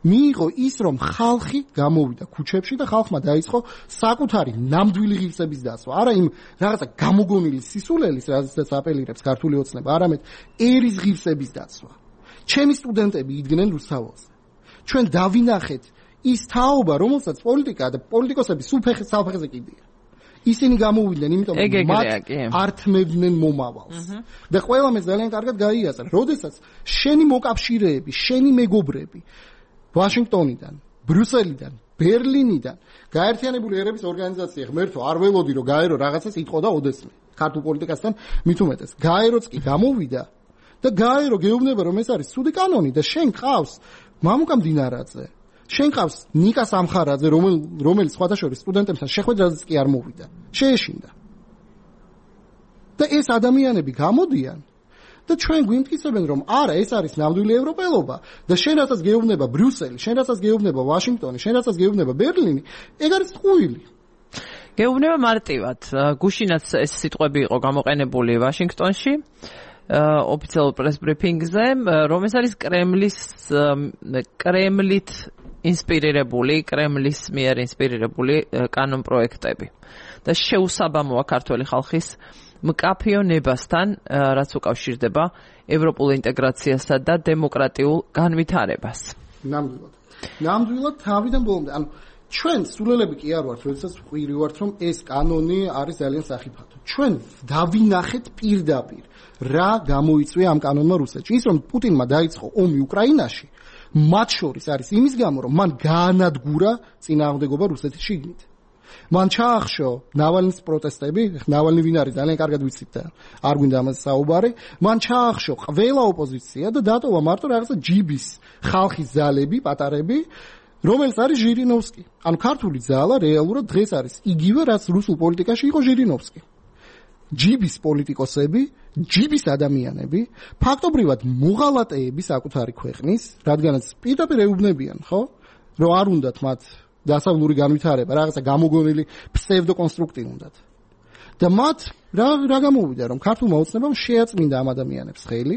მიიღო ის, რომ ხალხი გამოვიდა ქუჩებში და ხალხმა დაიწყო საკუთარი ნამდვილი ღირსების დასვა. არა იმ რაღაცა გამოგონილი სისულელის, რაზეც აპელირებს ქართული ოცნება, არამედ ერის ღირსების დაცვა. ჩემი სტუდენტები იდგნენ რუსთაველზე. ჩვენ დავინახეთ ის თაობა, რომელსაც პოლიტიკა და პოლიტიკოსები სულ საფეხზე კიდია. ისინი გამოვიდნენ, იმიტომ რომ მათ ართმევდნენ მომავალს. და ყველა მე ძალიან კარგად გაიაზრა, როდესაც შენი მოკავშირეები, შენი მეგობრები ვაშინგტონიდან, ბრიუსელიდან, ბერლინიდან, გაერთიანებული ერების ორგანიზაცია ღმერთო არ ველოდი რომ გაერო რაღაცას იტყოდა ოდესმე. ქართულ პოლიტიკასთან მით უმეტეს. გაეროც კი გამოვიდა და გაერო გეუბნება რომ ეს არის ცუდი კანონი და შენ ყავს მამუკა მდინარაძე. შენ ყავს ნიკა სამხარაძე, რომელიც სხვათა შორის სტუდენტებთან შეხვედრაზეც კი არ მოვიდა. შეეშინდა. და ეს ადამიანები გამოდიან და ჩვენ გვიმტკიცებენ რომ არა, ეს არის ნამდვილი ევროპელობა და შენ რასაც გეუბნება ბრიუსელი, შენ რასაც გეუბნება ვაშინგტონი, შენ რასაც გეუბნება ბერლინი, ეგ არის ტყუილი. გეუბნება მარტივად. გუშინაც ეს სიტყვები იყო გამოყენებული ვაშინგტონში. ოფიციალურ პრეს ბრიფინგზე, რომ ეს არის კრემლით ინსპირირებული, კრემლის მიერ ინსპირირებული კანონპროექტები. და შეუსაბამოა ქართული ხალხის მკაფიონებასთან, რაც უკავშირდება ევროპულ ინტეგრაციასა და დემოკრატიულ განვითარებას. ნამდვილად თავიდან ბოლომდე. ანუ ჩვენ სულელები კი არ ვართ, როდესაც ვყვირი ვართ, რომ ეს კანონი არის ძალიან სახიფათო. ჩვენ დავინახეთ პირდაპირ რა გამოიწვია ამ კანონმა რუსეთში. ის რომ პუტინმა დაიწყო ომი უკრაინაში, მათ შორის არის იმის გამო, რომ მან გაანადგურა წინააღმდეგობა რუსეთის შიგნით. მან ჩაახშო ნავალნის პროტესტები, ნავალნი ვინ არის ძალიან კარგად ვიცით და არ გვინდა ამაზე საუბარი, მან ჩაახშო ყველა ოპოზიცია და დატოვა მარტო რაღაცა ჯიბის ხალხის ძალები, პატარები, რომელიც არის ჟირინოვსკი. ანუ ქართული ძალა რეალურად დღეს არის იგივე, რაც რუსულ პოლიტიკაში იყო ჟირინოვსკი. ჯიბის პოლიტიკოსები, ჯიბის ადამიანები, ფაქტობრივად მოღალატეები საკუთარი ქვეყნის, რადგანაც პირდაპირ ეუბნებიან, ხო? რომ არ უნდათ მათ დასავლური განვითარება, რაღაცა გამოგონილი ფსევდოკონსტრუქტი უნდათ. და მათ რა გამოვიდა, რომ ქართულმა ოცნებამ შეაწმინდა ამ ადამიანებს ხელი.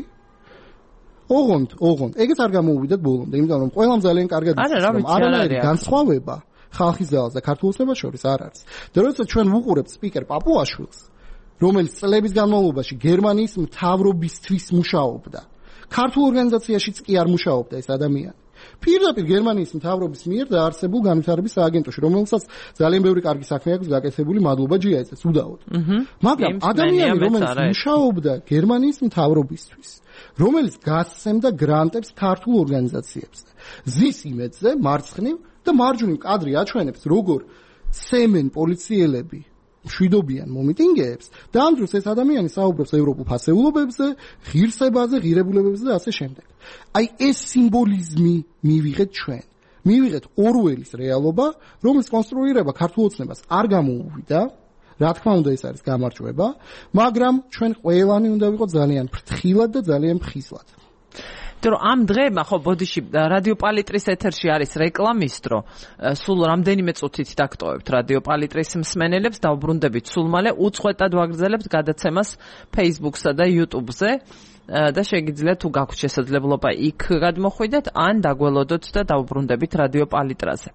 ოღონდ, ეგეც არ გამოვიდათ ბოლომდე, იმიტომ რომ ყველამ ძალიან კარგად იცის, რომ არანაირი განსხვავება ხალხის ძალას და ქართულ ოცნებას შორის არ არის. და როდესაც ჩვენ ვუყურებთ სპიკერ პაპუაშვილს, რომელიც წლების განმავლობაში გერმანიის მთავრობისთვის მუშაობდა. ქართულ ორგანიზაციაშიც კი არ მუშაობდა ეს ადამიანი. პირდაპირ გერმანიის მთავრობის მიერ დაარსებულ განვითარების სააგენტოში, რომელსაც ძალიან ბევრი კარგი საქმე აქვს გაკეთებული, მადლობა ჯიაიცეს უდაოდ. მაგრამ ადამიანი, რომელიც მუშაობდა გერმანიის მთავრობისთვის, რომელიც გასცემდა გრანტებს ქართულ ორგანიზაციებს, ზის იმედზე მარცხნივ და მარჯვნივ კადრი აჩვენებს, როგორ ცემენ პოლიციელები მშვიდობიან მომიტინგეებს და ამ დროს ეს ადამიანი საუბრობს ევროპულ ფასეულობებზე, ღირსებაზე, ღირებულებებზე და ასე შემდეგ. აი ეს სიმბოლიზმი მივიღეთ ჩვენ. მივიღეთ ორუელის რეალობა, რომელიც კონსტრუირება ქართულ ოცნებას არ გამოუვიდა. რა თქმა უნდა ეს არის გამარჯვება, მაგრამ ჩვენ ყველანი უნდა ვიყოთ ძალიან ფრთხილად და ძალიან მხისლად. რომ ამ დღეებმა ხო ბოდიში რადიო პალიტრის ეთერში არის რეკლამისტრო, სულ რამდენიმე წუთით დაგტოვებთ რადიო პალიტრის მსმენელებს, დავბრუნდებით სულ მალე, უწყვეტად ვაგრძელებთ გადაცემას Facebook-სა და YouTube-ზე და შეგიძლიათ თუ გაქვთ შესაძლებლობა იქ გადმოხვიდეთ, ან დაგველოდოთ და დავბრუნდებით რადიო პალიტრაზე.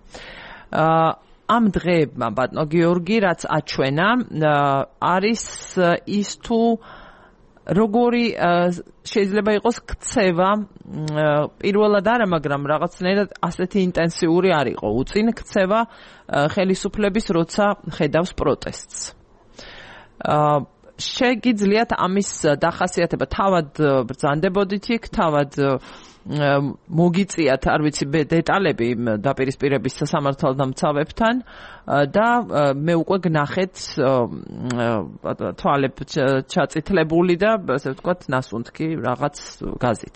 ამ დღეებმა ბატონო გიორგი, რაც აჩვენა, არის ის თუ როგორი შეიძლება იყოს ქცევა პირველად არა, მაგრამ რაღაცნაირად ასეთი ინტენსიური არ იყო. უწინ ქცევა ხელისუფლების, როცა ხედავს პროტესტს. შეგიძლიათ ამის დახასიათება თავად ბრძანდებოდით იქ, თავად მოგიწიათ, არ ვიცი, დეტალები დაპირისპირების სამართალდამცავებთან და მე უკვე გნახეთ თვალებ ჩაწითლებული და ასე ვთქვათ ნასუნთქი რაღაც გაზით.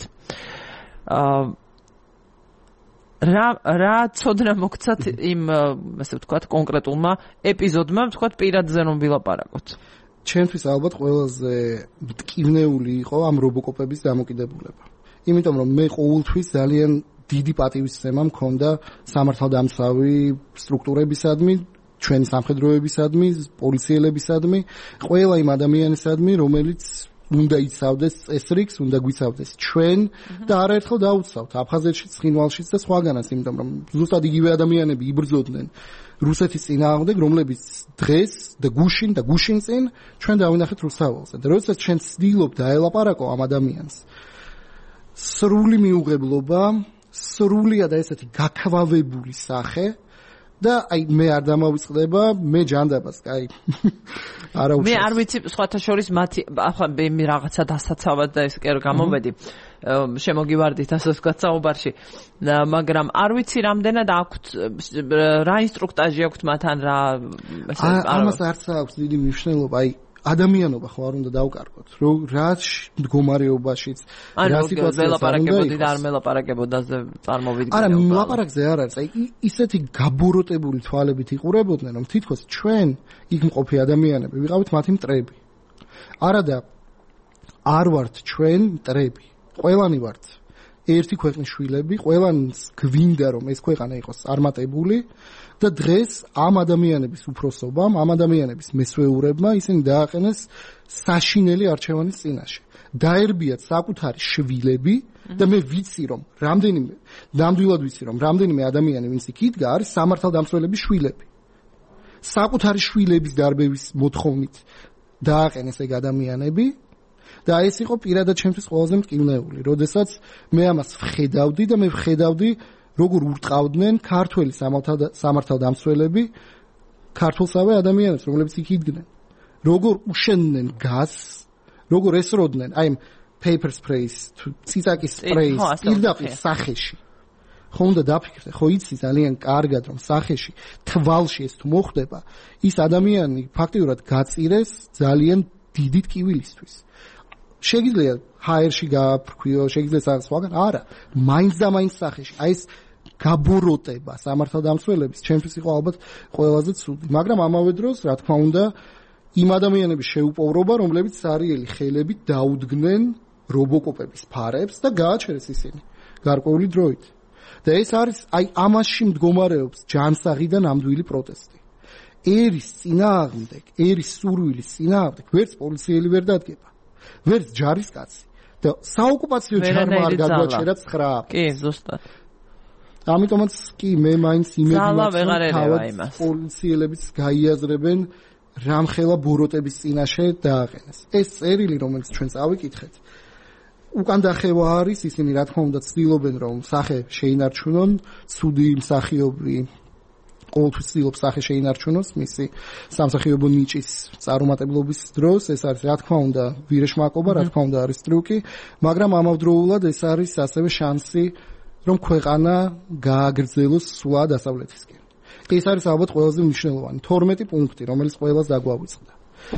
რა ცოდნა მოგცათ იმ ასე ვთქვათ კონკრეტულმა ეპიზოდმა, ვთქვათ პირადზე რომ ვილაპარაკოთ. ჩვენთვის ალბათ ყველაზე მტკივნეული იყო ამ რობოკოპების დამოკიდებულება. იმიტომ რომ მე ყოველთვის ძალიან დიდი პატივისცემა მქონდა სამართალდამცავი სტრუქტურებისადმი, ჩვენი სამხედროებისადმი, პოლიციელებისადმი, ყველა იმ ადამიანისადმი, რომელიც უნდა იცავდეს წესრიგს, უნდა გვიცავდეს ჩვენ და არაერთხელ დაუცავთ აფხაზეთშიც, ცხინვალშიც და სხვაგანაც, იმიტომ რომ ზუსტად იგივე ადამიანები იბრძოდნენ რუსეთის წინააღმდეგ, რომლებიც დღეს და გუშინ წინ ჩვენ დავინახეთ რუსთაველზე. და როდესაც ჩვენ ცდილობ დაელაპარაკო ამ ადამიანს, სრული მიუღებლობა, სრულია და ესეთი გაქავავებული სახე და აი მე არ დამავიწყდება, მე ჯანდაბას, კაი. არა უშავს. მე არ ვიცი სხვათა შორის მათი ახლა მე რაღაცა დასაცავად და ეს კი არ გამომედი. შემოგივარდით ასე ვთქვათ საუბარში, მაგრამ არ ვიცი რამდენად აქვთ რა ინსტრუქტაჟი აქვთ მათთან რა ამას არც აქვს დიდი მნიშვნელობა, აი ადამიანობა ხო არ უნდა დავკარგოთ, რომ რა მდგომარეობაშიც რა სიტუაციაა ველაპარაკებოდი და არ მელაპარაკებოდა წარმოვიდგინე. არა, ლაპარაკზე არ არის, აი ისეთი გაბოროტებული თვალებით იყურებოდნენ, რომ თითქოს ჩვენ იქ მყოფი ადამიანები ვიყავით მათი მტრები. არადა არ ვართ ჩვენ მტრები. ყველანი ვართ ერთი ქვეყნის შვილები, ყველანს გვინდა რომ ეს ქვეყანა იყოს წარმატებული და დღეს ამ ადამიანების უფროსობამ, ამ ადამიანების მესვეურებმა ისინი დააყენეს საშინელი არჩევანის წინაშე. დაერბიათ საკუთარი შვილები და მე ვიცი რომ ნამდვილად ვიცი რომ რამდენიმე ადამიანი ვინც იქ იდგა არის სამართალდამცველების შვილები. საკუთარი შვილების დარბევის მოთხოვნით დააყენეს ეგ ადამიანები და ეს იყო პირადად ჩემთვის ყველაზე მტკივნეული, როდესაც მე ამას ვხედავდი და მე ვხედავდი როგორ ურტყავდნენ ქართველი სამართალდამცველები ქართველსავე ადამიანებს, რომლებიც იქ იდგნენ. როგორ უშენდნენ გაზს, როგორ ესროდნენ აი paper sprays, ციცაკის სპრეის პირდაპირ სახეში. ხო უნდა დაფიქრდე, ხო იცი ძალიან კარგად რომ სახეში, თვალში ეს თუ მოხდება, ის ადამიანი ფაქტიურად გაწირეს ძალიან დიდი ტკივილისთვის. შეგიძლია ჰაერში გააფრქვიო, შეგიძლია სხვაგან, არა, მაინც და მაინც სახეში. აი ეს გაბოროტება სამართალდამცველების ჩემთვის იყო ალბათ ყველაზე ცუდი, მაგრამ ამავე დროს, რა თქმა უნდა, იმ ადამიანების შეუპოვრობა, რომლებიც სარიელი ხელებით დაუდგნენ რობოკოპების ფარებს და გააჩერეს ისინი გარკვეული დროით. და ეს არის აი ამაში მდგომარეობს ჯანსაღი და ნამდვილი პროტესტი. ერის წინააღმდეგ, ერის სურვილის წინააღმდეგ ვერც პოლიციელი ვერ დადგება. ვერც ჯარისკაცი და საოკუპაციო ჯარმა არ გადააჭერა 9. კი, ზუსტად. ამიტომაც კი მე მაინც იმედი მაქვს, პოლიციელებიც გაიაზრებენ რამხელა ბოროტების წინაშე დააყენეს. ეს წერილი, რომელიც ჩვენ წავიკითხეთ, უკან დახევა არის, ისინი რა თქმა უნდა ცდილობენ რომ სახე შეინარჩუნონ, ცუდი მსახიობი ყოველთვის ცდილობს სახე შეინარჩუნოს მისი სამსახიობო ნიჭის წარუმატებლობის დროს, ეს არის რა თქმა უნდა ვირეშმაკობა, რა თქმა უნდა არის ტრიუკი, მაგრამ ამავდროულად ეს არის ასევე შანსი რომ ქვეყანა გააგრძელოს სულა დასავლეთისკენ. ეს არის ალბათ ყველაზე მნიშვნელოვანი 12 პუნქტი, რომელიც ყველას დაგვავიწყდა.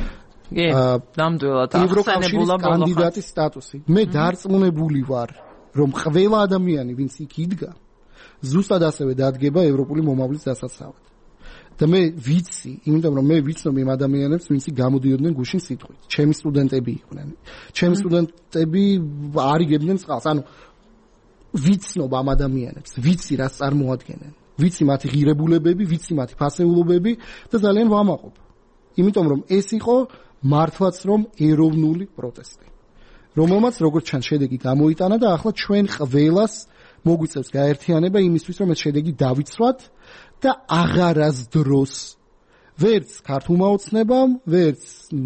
კი, ნამდვილად ახსენებულა კანდიდატის სტატუსი. მე დარწმუნებული ვარ, რომ ყველა ადამიანი, ვინც იქ იდგა, ზუსტად ასევე დადგება ევროპული მომავლის დასაცავად. და მე ვიცი, იმიტომ რომ მე ვიცნობ იმ ადამიანებს, ვინც გამოდიოდნენ გუშინ სიტყვით. ჩემი სტუდენტები იყვნენ. ჩემი სტუდენტები არიგებდნენ წყალს. ანუ ვიცნობ ამ ადამიანებს, ვიცი რას წარმოადგენენ. ვიცი მათი ღირებულებები, ვიცი მათი ფასეულობები და ძალიან ვამაყობ. იმიტომ რომ ეს იყო მართლაც რომ ეროვნული პროტესტი. რომელმაც როგორც ჩანს შედეგი გამოიტანა და ახლა ჩვენ ყველას მოგვიწევს გაერთიანება იმისთვის რომ ეს შედეგი დავიცვათ და აღარასდროს ვერც ქართულმა ოცნებამ, ვერც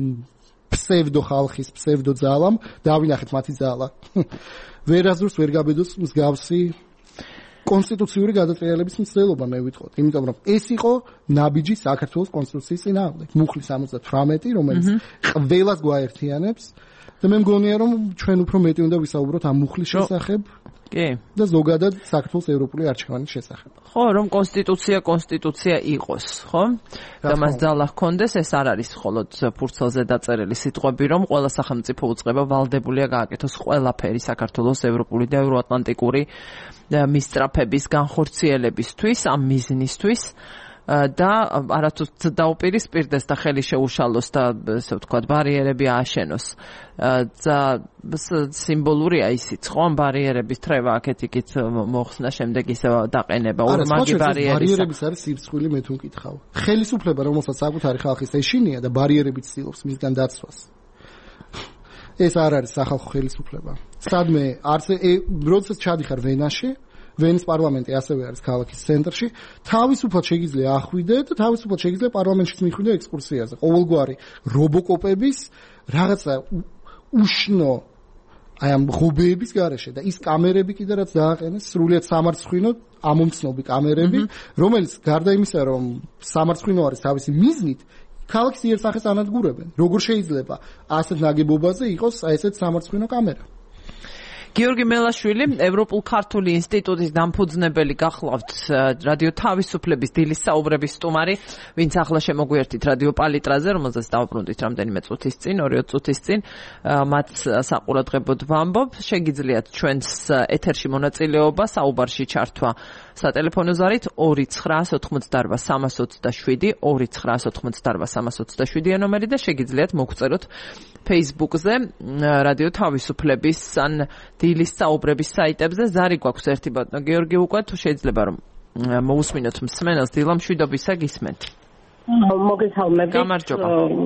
ფსევდო ხალხის, ფსევდო ძალამ დავინახეთ მათი ძალა. ვერასდროს ვერ გაბედოს მსგავსი კონსტიტუციური გადატრიალების მცდელობა მე ვიტყოდ, იმიტომ რომ ეს იყო ნაბიჯი საქართველოს კონსტიტუციის წინააღმდეგ. მუხლი 78, რომელიც ყველას გვაერთიანებს და მე მგონია რომ ჩვენ უფრო მეტი უნდა ვისაუბროთ ამ მუხლის შესახებ. კი. და ზოგადად საქართველოს ევროპული არჩევანის შესახებ. ხო, რომ კონსტიტუცია იყოს, ხო? და მას ძალა ჰქონდეს, ეს არ არის მხოლოდ ფურცელზე დაწერილი სიტყვები, რომ ყველა სახელმწიფო უწყება ვალდებულია გააკეთოს ყველაფერი საქართველოს ევროპული და ევროატლანტიკური მისწრაფების განხორციელებისთვის, ამ მიზნისთვის. და არათუ დაუპირისპირდეს და ხელი შეუშალოს და ესე ვთქვათ ბარიერები ააშენოს. და სიმბოლურია ისიც, ხო, ბარიერების თრევა აქეთ-იქით მოხსნა, შემდეგ ისე დაყენება ორმაგი ბარიერების არის სიბრცხილი მე თუ მკითხავ. ხელისუფლება, რომელსაც საკუთარი ხალხის ეშინია და ბარიერებით ცდილობს მისგან დაცვას. ეს არ არის სახალხო ხელისუფლება. სადმე არც როდესაც ჩადიხარ ვენაში, ვენის პარლამენტი ასევე არის ქალაქის ცენტრში, თავისუფლად შეგიძლია ახვიდე და თავისუფლად შეგიძლია პარლამენტშიც მიხვიდე ექსკურსიაზე. ყოველგვარი რობოკოპების რაღაცა უშნო აი ამ ღობეების გარეშე და ის კამერები კიდე რაც დააყენეს სრულიად სამარცხვინო ამომცნობი კამერები, რომელიც გარდა იმისა, რომ სამარცხვინო არის თავისი მიზნით, ქალაქის იერსახეს ანადგურებენ. როგორ შეიძლება ასეთ ნაგებობაზე იყოს აი ესეთ სამარცხვინო კამერა? გიორგი მელაშვილი, ევროპულ-ქართული ინსტიტუტის დამფუძნებელი გახლავთ რადიო თავისუფლების დილის საუბრების სტუმარი, ვინც ახლა შემოგვიერთით რადიო პალიტრაზე, რომელზეც დავბრუნდით რამდენიმე წუთის წინ, 2 წუთის წინ, მათ საყურადღებოდ ვამბობ, შეგიძლიათ ჩვენს ეთერში მონაწილეობა საუბარში ჩართვა სატელეფონო ზარით 29988 327 29988 327 ნომერი და შეგიძლიათ მოგწეროთ Facebook-ზე რადიო თავისუფლების ან დილის საუბრების საიტებზე. ზარი გვაქვს ერთი ბატონო გიორგი უკვე თუ შეიძლება რომ მოусმინოთ მსმენელს დილა მშვიდობისა გისმენთ. მოგესალმებით. გამარჯობა.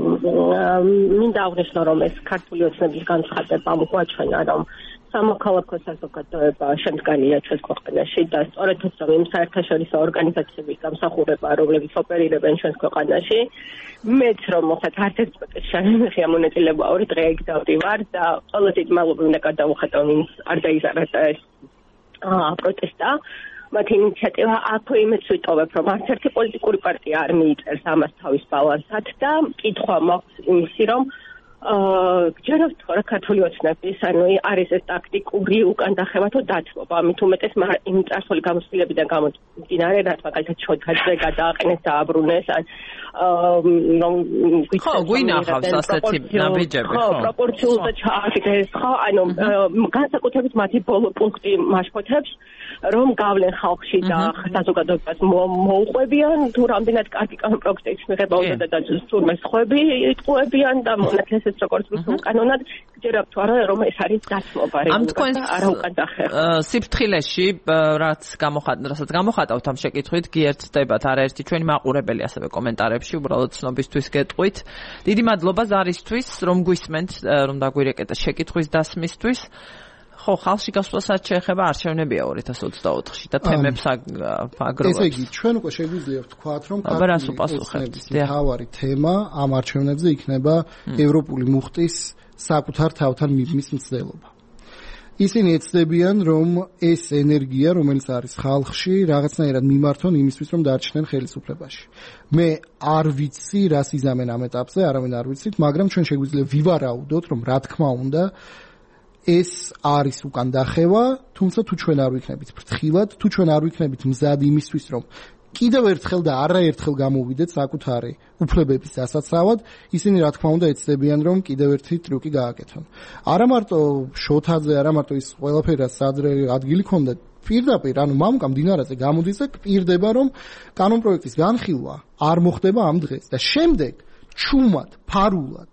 მინდა აღნიშნო რომ ეს ქართული ოცნების განცხადება მოგვაჩვენა რომ სამოქალაქო საზოგადოება შემდგარია ჩვენს ქვეყანაში და სწორედ ის რომ იმ საერთაშორისო ორგანიზაციების გამსახურება რომლებიც ოპერირებენ ჩვენს ქვეყანაში მეც რომ მოხდა არც ერთ პროტესტში მონაწილეობა 2 დღე ეგზავდი ვარ და ყოველთვის მალობი უნდა გადავუხატო ვინც არ დაიზარდა ეს პროტესტა მათ ინიციატივა აქვე იმეც ვიტოვებ რომ არც ერთი პოლიტიკური პარტია არ მიიწერს ამას თავის ბალანსად და კითხვა მაქვს იმისი რომ ჯერავს თორე ქართული ოცნების ანუ არის ეს ტაქტიკური უკან დახევა თუ დათმობა ამით უმეტეს იმ წარსული გამოცდილებიდან გამომდინარე რაც მაგალითად შოთაძე გადააყენეს და აბრუნეს ან რომ ხო გვინახავს ასეთი ნაბიჯები ხო პროპორციულზე ჩააკეთეს ხო ანუ განსაკუთრებით მათი ბოლო პუნქტი მაშფოთებს რომ გავლენ ხალხში და საზოგადოებას მოუყვებიან თუ რამდენად კარგი პროექტის მიღება უნდა და თურმე სხვები იტყუებიან და მონათლეს ეს როგორც უკანონად ჯერათ თუ არა რომ ეს არის დათმობა ამ თქვენს არა უკან დახევა სიფრთხილეში რასაც გამოხატავთ ამ შეკითხვით გიერთდებათ არაერთი ჩვენი მაყურებელი ასევე კომენტარებში უბრალოდ ცნობისთვის გეტყვით დიდი მადლობა ზარისთვის რომ გვისმენთ რომ დაგვირეკეთ შეკითხვის დასმისთვის ხო ხალხში გასვლასაც შეეხება არჩევნებია 2024-ში და თემებს აგროვებთ. ესე იგი, ჩვენ უკვე შეგვიძლია ვთქვათ, რომ ქართული მთავარი თემა ამ არჩევნებზე იქნება ევროპული მუხტის საკუთარ თავთან მიბმის მცდელობა. ისინი ეცდებიან, რომ ეს ენერგია, რომელიც არის ხალხში, რაღაცნაირად მიმართონ იმისთვის, რომ დარჩნენ ხელისუფლებაში. მე არ ვიცი, რას იზამენ ამ ეტაპზე, არავინ არ ვიცით, მაგრამ ჩვენ შეგვიძლია ვივარაუდოთ, რომ რა თქმა უნდა ეს არის უკან დახევა, თუმცა თუ ჩვენ არ ვიქნებით ფრთხილად, თუ ჩვენ არ ვიქნებით მზად იმისთვის, რომ კიდევ ერთხელ და არაერთხელ გამოვიდეთ საკუთარი უფლებების დასაცავად, ისინი რა თქმა უნდა ეცდებიან, რომ კიდევ ერთი ტრიუკი გააკეთონ. არა მარტო შოთაძე, არა მარტო ის ყველაფერი, რაც ადრე ადგილი ქონდა, პირდაპირ, ანუ მამუკა მდინარაზე გამოდის და პირდება, რომ კანონპროექტის განხილვა არ მოხდება ამ დღეს და შემდეგ ჩუმად, ფარულად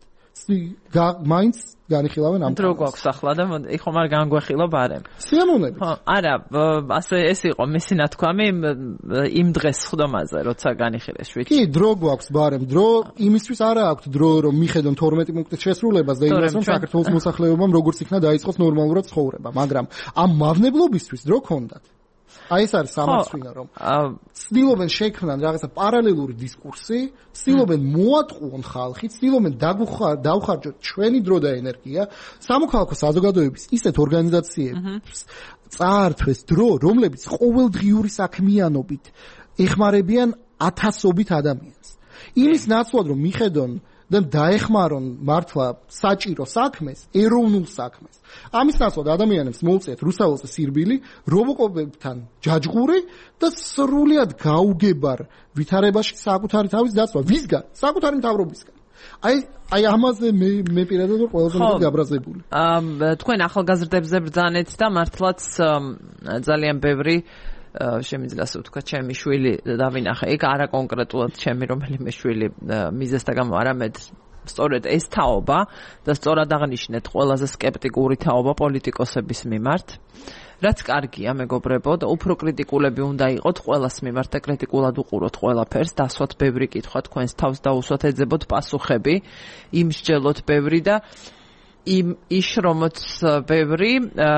მაინც განიხილავენ ამ დრო გვაქვს ახლა და ეხომ არ განგვეხილო ბარემ. სიამოვნებით. ხო, არა, ასე ეს იყო მისი ნათქვამი იმ დღეს ხდომაზე, როცა განიხილეს 7. კი, დრო გვაქვს ბარემ, დრო იმისთვის არა აქვს დრო, რომ მიხედონ 12 პუნქტის შესრულებას და იმას, რომ საქართველოს მოსახლეობამ როგორც იქნა დაიწყოს ნორმალურად ცხოვრება, მაგრამ ამ მავნებლობისთვის დრო ქონდათ. აი ეს არის სამარცხვინო რომ ცდილობენ შექმნან რაღაცა პარალელური დისკურსი, ცდილობენ მოატყუონ ხალხი, ცდილობენ დავხარჯოთ ჩვენი დრო და ენერგია სამოქალაქო საზოგადოების ისეთ ორგანიზაციებს წაართვეს დრო, რომლებიც ყოველდღიური საქმიანობით ეხმარებიან ათასობით ადამიანს. იმის ნაცვლად რომ მიხედონ და დაეხმარონ მართლა საჭირო საქმეს, ეროვნულ საქმეს. ამის ნაცვლად ადამიანებს მოუწიათ რუსთაველზე სირბილი, რობოკოპებთან ჯაჯღური და სრულიად გაუგებარ ვითარებაში საკუთარი თავის დაცვა. ვისგან? საკუთარი მთავრობისგან. აი ამაზე მე პირადად ვარ ყველაზე მეტად გაბრაზებული. თქვენ ახალგაზრდებზე ბრძანეთ და მართლაც ძალიან ბევრი შემიძლია ასე ვთქვა, ჩემი შვილი დავინახე. ეგ არა კონკრეტულად ჩემი რომელიმე შვილი მიზესთა გამო, არამედ სწორედ ეს თაობა და სწორად აღნიშნეთ ყველაზე სკეპტიკური თაობა პოლიტიკოსების მიმართ. რაც კარგია, მეგობრებო, და უფრო კრიტიკულები უნდა იყოთ ყველას მიმართ და კრიტიკულად უყუროთ ყველაფერს, დასვათ ბევრი კითხვა თქვენს თავს დაუსვათ, ეძებოთ პასუხები, იმსჯელოთ ბევრი და ის რომაც ბევრი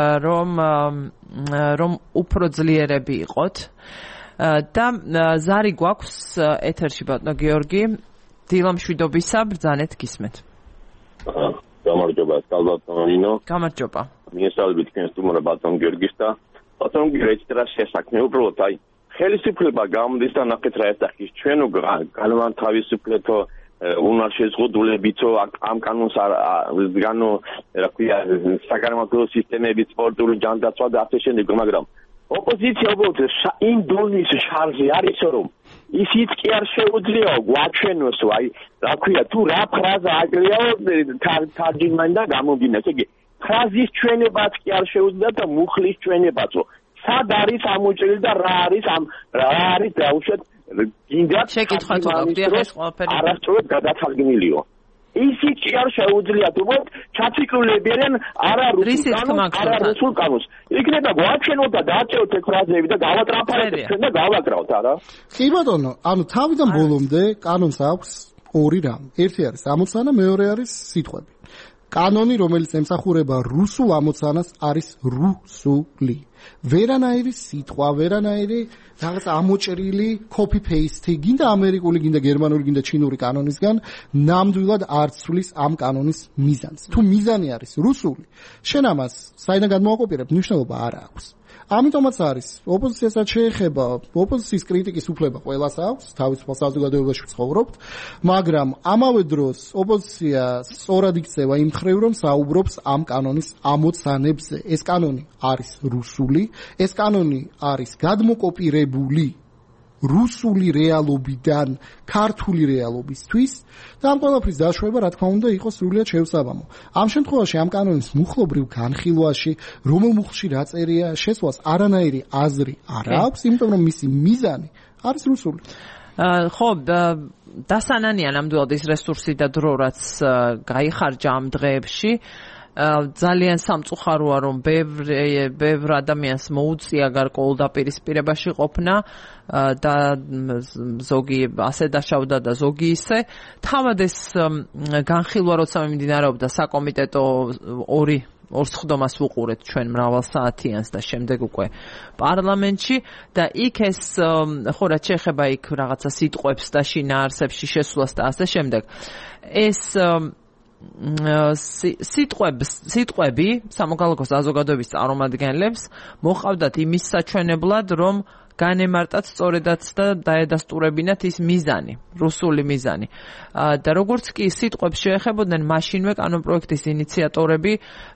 რომ უფრო ძლიერები იყოთ და ზარი გვაქვს ეთერში ბატონო გიორგი დილამშვიდობისა ბრძანეთ გისმენთ გამარჯობა ბატონო ნინო გამარჯობა მიესალმებით თქვენს სტუმრ ბატონ გიორგის და ბატონ გიორგის რა შესაქმნე უბრალოდ აი ხელისუფლება გამოდის და ნახეთ რა ესახის ჩვენო განთავისუფლეთო უნდა შეზღუდულებითო ამ კანონს განო რა ქვია საგანმანათლებლო სისტემების სპორტული ჯანდაცვა და ასე შემდეგ მაგრამ ოპოზიცია უბრალოდ იმ დონის შარჟი არის რომ ისიც კი არ შეუძლია გვაჩვენოსო აი რა ქვია თუ რა ფრაზა აგრეაო თარჯიმანი და გამოგინეს იგი ფრაზის ჩვენებაც კი არ შეუძლია და მუხლის ჩვენებაცო სად არის ამოჭრილი და რა არის დაუშვათ გინდათ შეკითხვა თუ გაგვდიახეს ყველაფერი არასწორად გადათარგმნილიო ისიც კი არ შეუძლია თუმცა ჩაციკლებიან არა რუსულ კანონს იქნება გვაჩვენოთ და დააჭეროთ ეს ფრაზები და გავატრამფარებთ ჩვენ და გავაკრავთ არა კი ბატონო ანუ თავიდან ბოლომდე კანონს აქვს ორი რამ ერთი არის ამოცანა მეორე არის სიტყვები კანონი რომელიც ემსახურება რუსულ ამოცანას არის რუსული ვერანაირი სიტყვა ვერანაირი რაღაც ამოჭრილი copy paste გინდა ამერიკული გინდა გერმანული გინდა ჩინური კანონისგან ნამდვილად არ ცვლის ამ კანონის მიზანს თუ მიზანი არის რუსული შენ ამას საიდან გადმოაკოპირებ მნიშვნელობა არ აქვს ამიტომაც არის ოპოზიციასაც შეეხება ოპოზიციის კრიტიკის უფლება ყველას აქვს თავისუფალ საზოგადოებაში ცხოვრობთ მაგრამ ამავე დროს ოპოზიცია სწორად იქცევა იმ მხრივ რომ საუბრობს ამ კანონის ამოცანებზე ეს კანონი არის რუსული ეს კანონი არის გადმოკოპირებული რუსული რეალობიდან ქართული რეალობისთვის და ამ ყველაფრის დაშვება რა თქმა უნდა იყოს სრულიად შეუსაბამო. ამ შემთხვევაში ამ კანონის მუხლობრივ განხილვაში რომელ მუხლში რა წერია შესვლას არანაირი აზრი არ აქვს, იმიტომ რომ მისი მიზანი არის რუსული. ხო, დასანანია ნამდვილად ის რესურსი და დრო რაც გაიხარჯა ამ დღეებში ძალიან სამწუხაროა რომ ბევრ ადამიანს მოუწია გარკვეულ დაპირისპირებაში ყოფნა და ზოგი ასე დაშავდა და ზოგი ისე თავად ეს განხილვა როცა მიმდინარეობდა საკომიტეტო ორ სხდომას ვუყურეთ ჩვენ მრავალსაათიანს და შემდეგ უკვე პარლამენტში და იქ ეს ხო რაც შეეხება იქ რაღაცა სიტყვებს და შინაარსებში შესვლას და ასე შემდეგ ეს სიტყვები სამოქალაქო საზოგადოების წარმომადგენლებს მოყავდათ იმის საჩვენებლად რომ განემარტათ სწორედაც და დაედასტურებინათ ის მიზანი, რუსული მიზანი. და როგორც კი სიტყვებს შეეხებოდნენ მაშინვე კანონპროექტის ინიციატორები,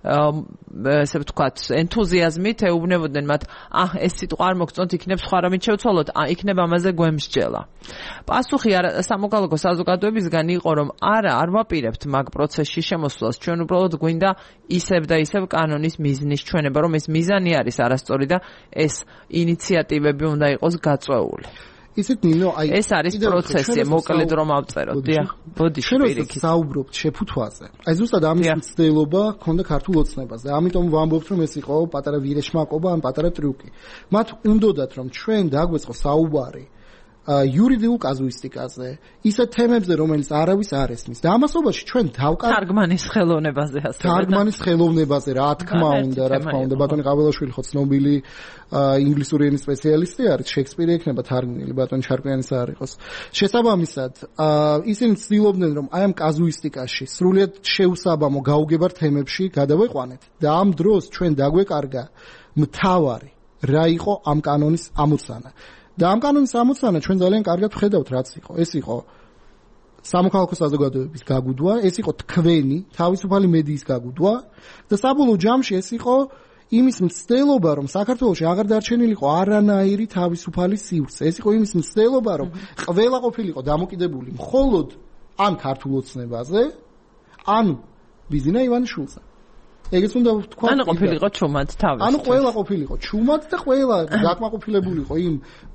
ესე ვთქვათ, ენთუზიაზმით ეუბნებოდნენ მათ, ეს სიტყვა არ მოგწონთ, იქნებ სხვა რამით შევცვალოთ, იქნებ ამაზე გვემსჯელა. პასუხი სამოქალაქო საზოგადოებისგან იყო, რომ არ ვაპირებთ მაგ პროცესში შემოსვლას, ჩვენ უბრალოდ გვინდა ისევ და ისევ კანონის მიზნის ჩვენება, რომ ეს მიზანი არის არასწორი და ეს ინიციატივები უნდა იყოს გაწეული. ისეთ ნინო, აი ეს არის პროცესი, მოკლედ რომ ავწეროთ. დიახ, ბოდიში პირიქით. საუბრობთ შეფუთვაზე. აი ზუსტად ამის მცდელობა ქონდა ქართულ ოცნებაზე. ამიტომ ვამბობთ, რომ ეს იყო პატარა ვირეშმაკობა, ან პატარა ტრიუკი. მათ უნდათ რომ ჩვენ დაგვეწყო საუბარი იურიდიულ კაზუისტიკაზე, ისეთ თემებზე, რომელიც არავის არ ესმის. და ამასობაში ჩვენ თარგმანის ხელოვნებაზე ასე. თარგმანის ხელოვნებაზე, რა თქმა უნდა, ბატონი ყაბელაშვილი ხო ცნობილი ინგლისური ენის სპეციალისტი არის, შექსპირი ექნება თარგმნილი, ბატონი ჩარკვიანის არ იყოს. შესაბამისად, ისინი ცდილობდნენ, რომ აი ამ კაზუისტიკაში სრულიად შეუსაბამო გაუგებარ თემებში გადავეყვანეთ და ამ დროს ჩვენ დაგვეკარგა მთავარი რა იყო ამ კანონის ამოცანა. და ამ კანონის ამოცანა ჩვენ ძალიან კარგად ვხედავთ რაც იყო. ეს იყო სამოქალაქო საზოგადოების გაგუდვა, ეს იყო თქვენი თავისუფალი მედიის გაგუდვა და საბოლოო ჯამში ეს იყო იმის მცდელობა, რომ საქართველოში აღარ დარჩენილიყო არანაირი თავისუფალი სივრცე. ეს იყო იმის მცდელობა, რომ ყველა ყოფილიყო დამოკიდებული მხოლოდ ან ქართულ ოცნებაზე, ან ბიზინა ივანიშვილზე. ეგეც უნდა ვთქვა. ანუ ყოფილიყო ჩუმად თავის. ანუ ყველა ყოფილიყო ჩუმად და ყველა დაკმაყოფილებულიყო იმ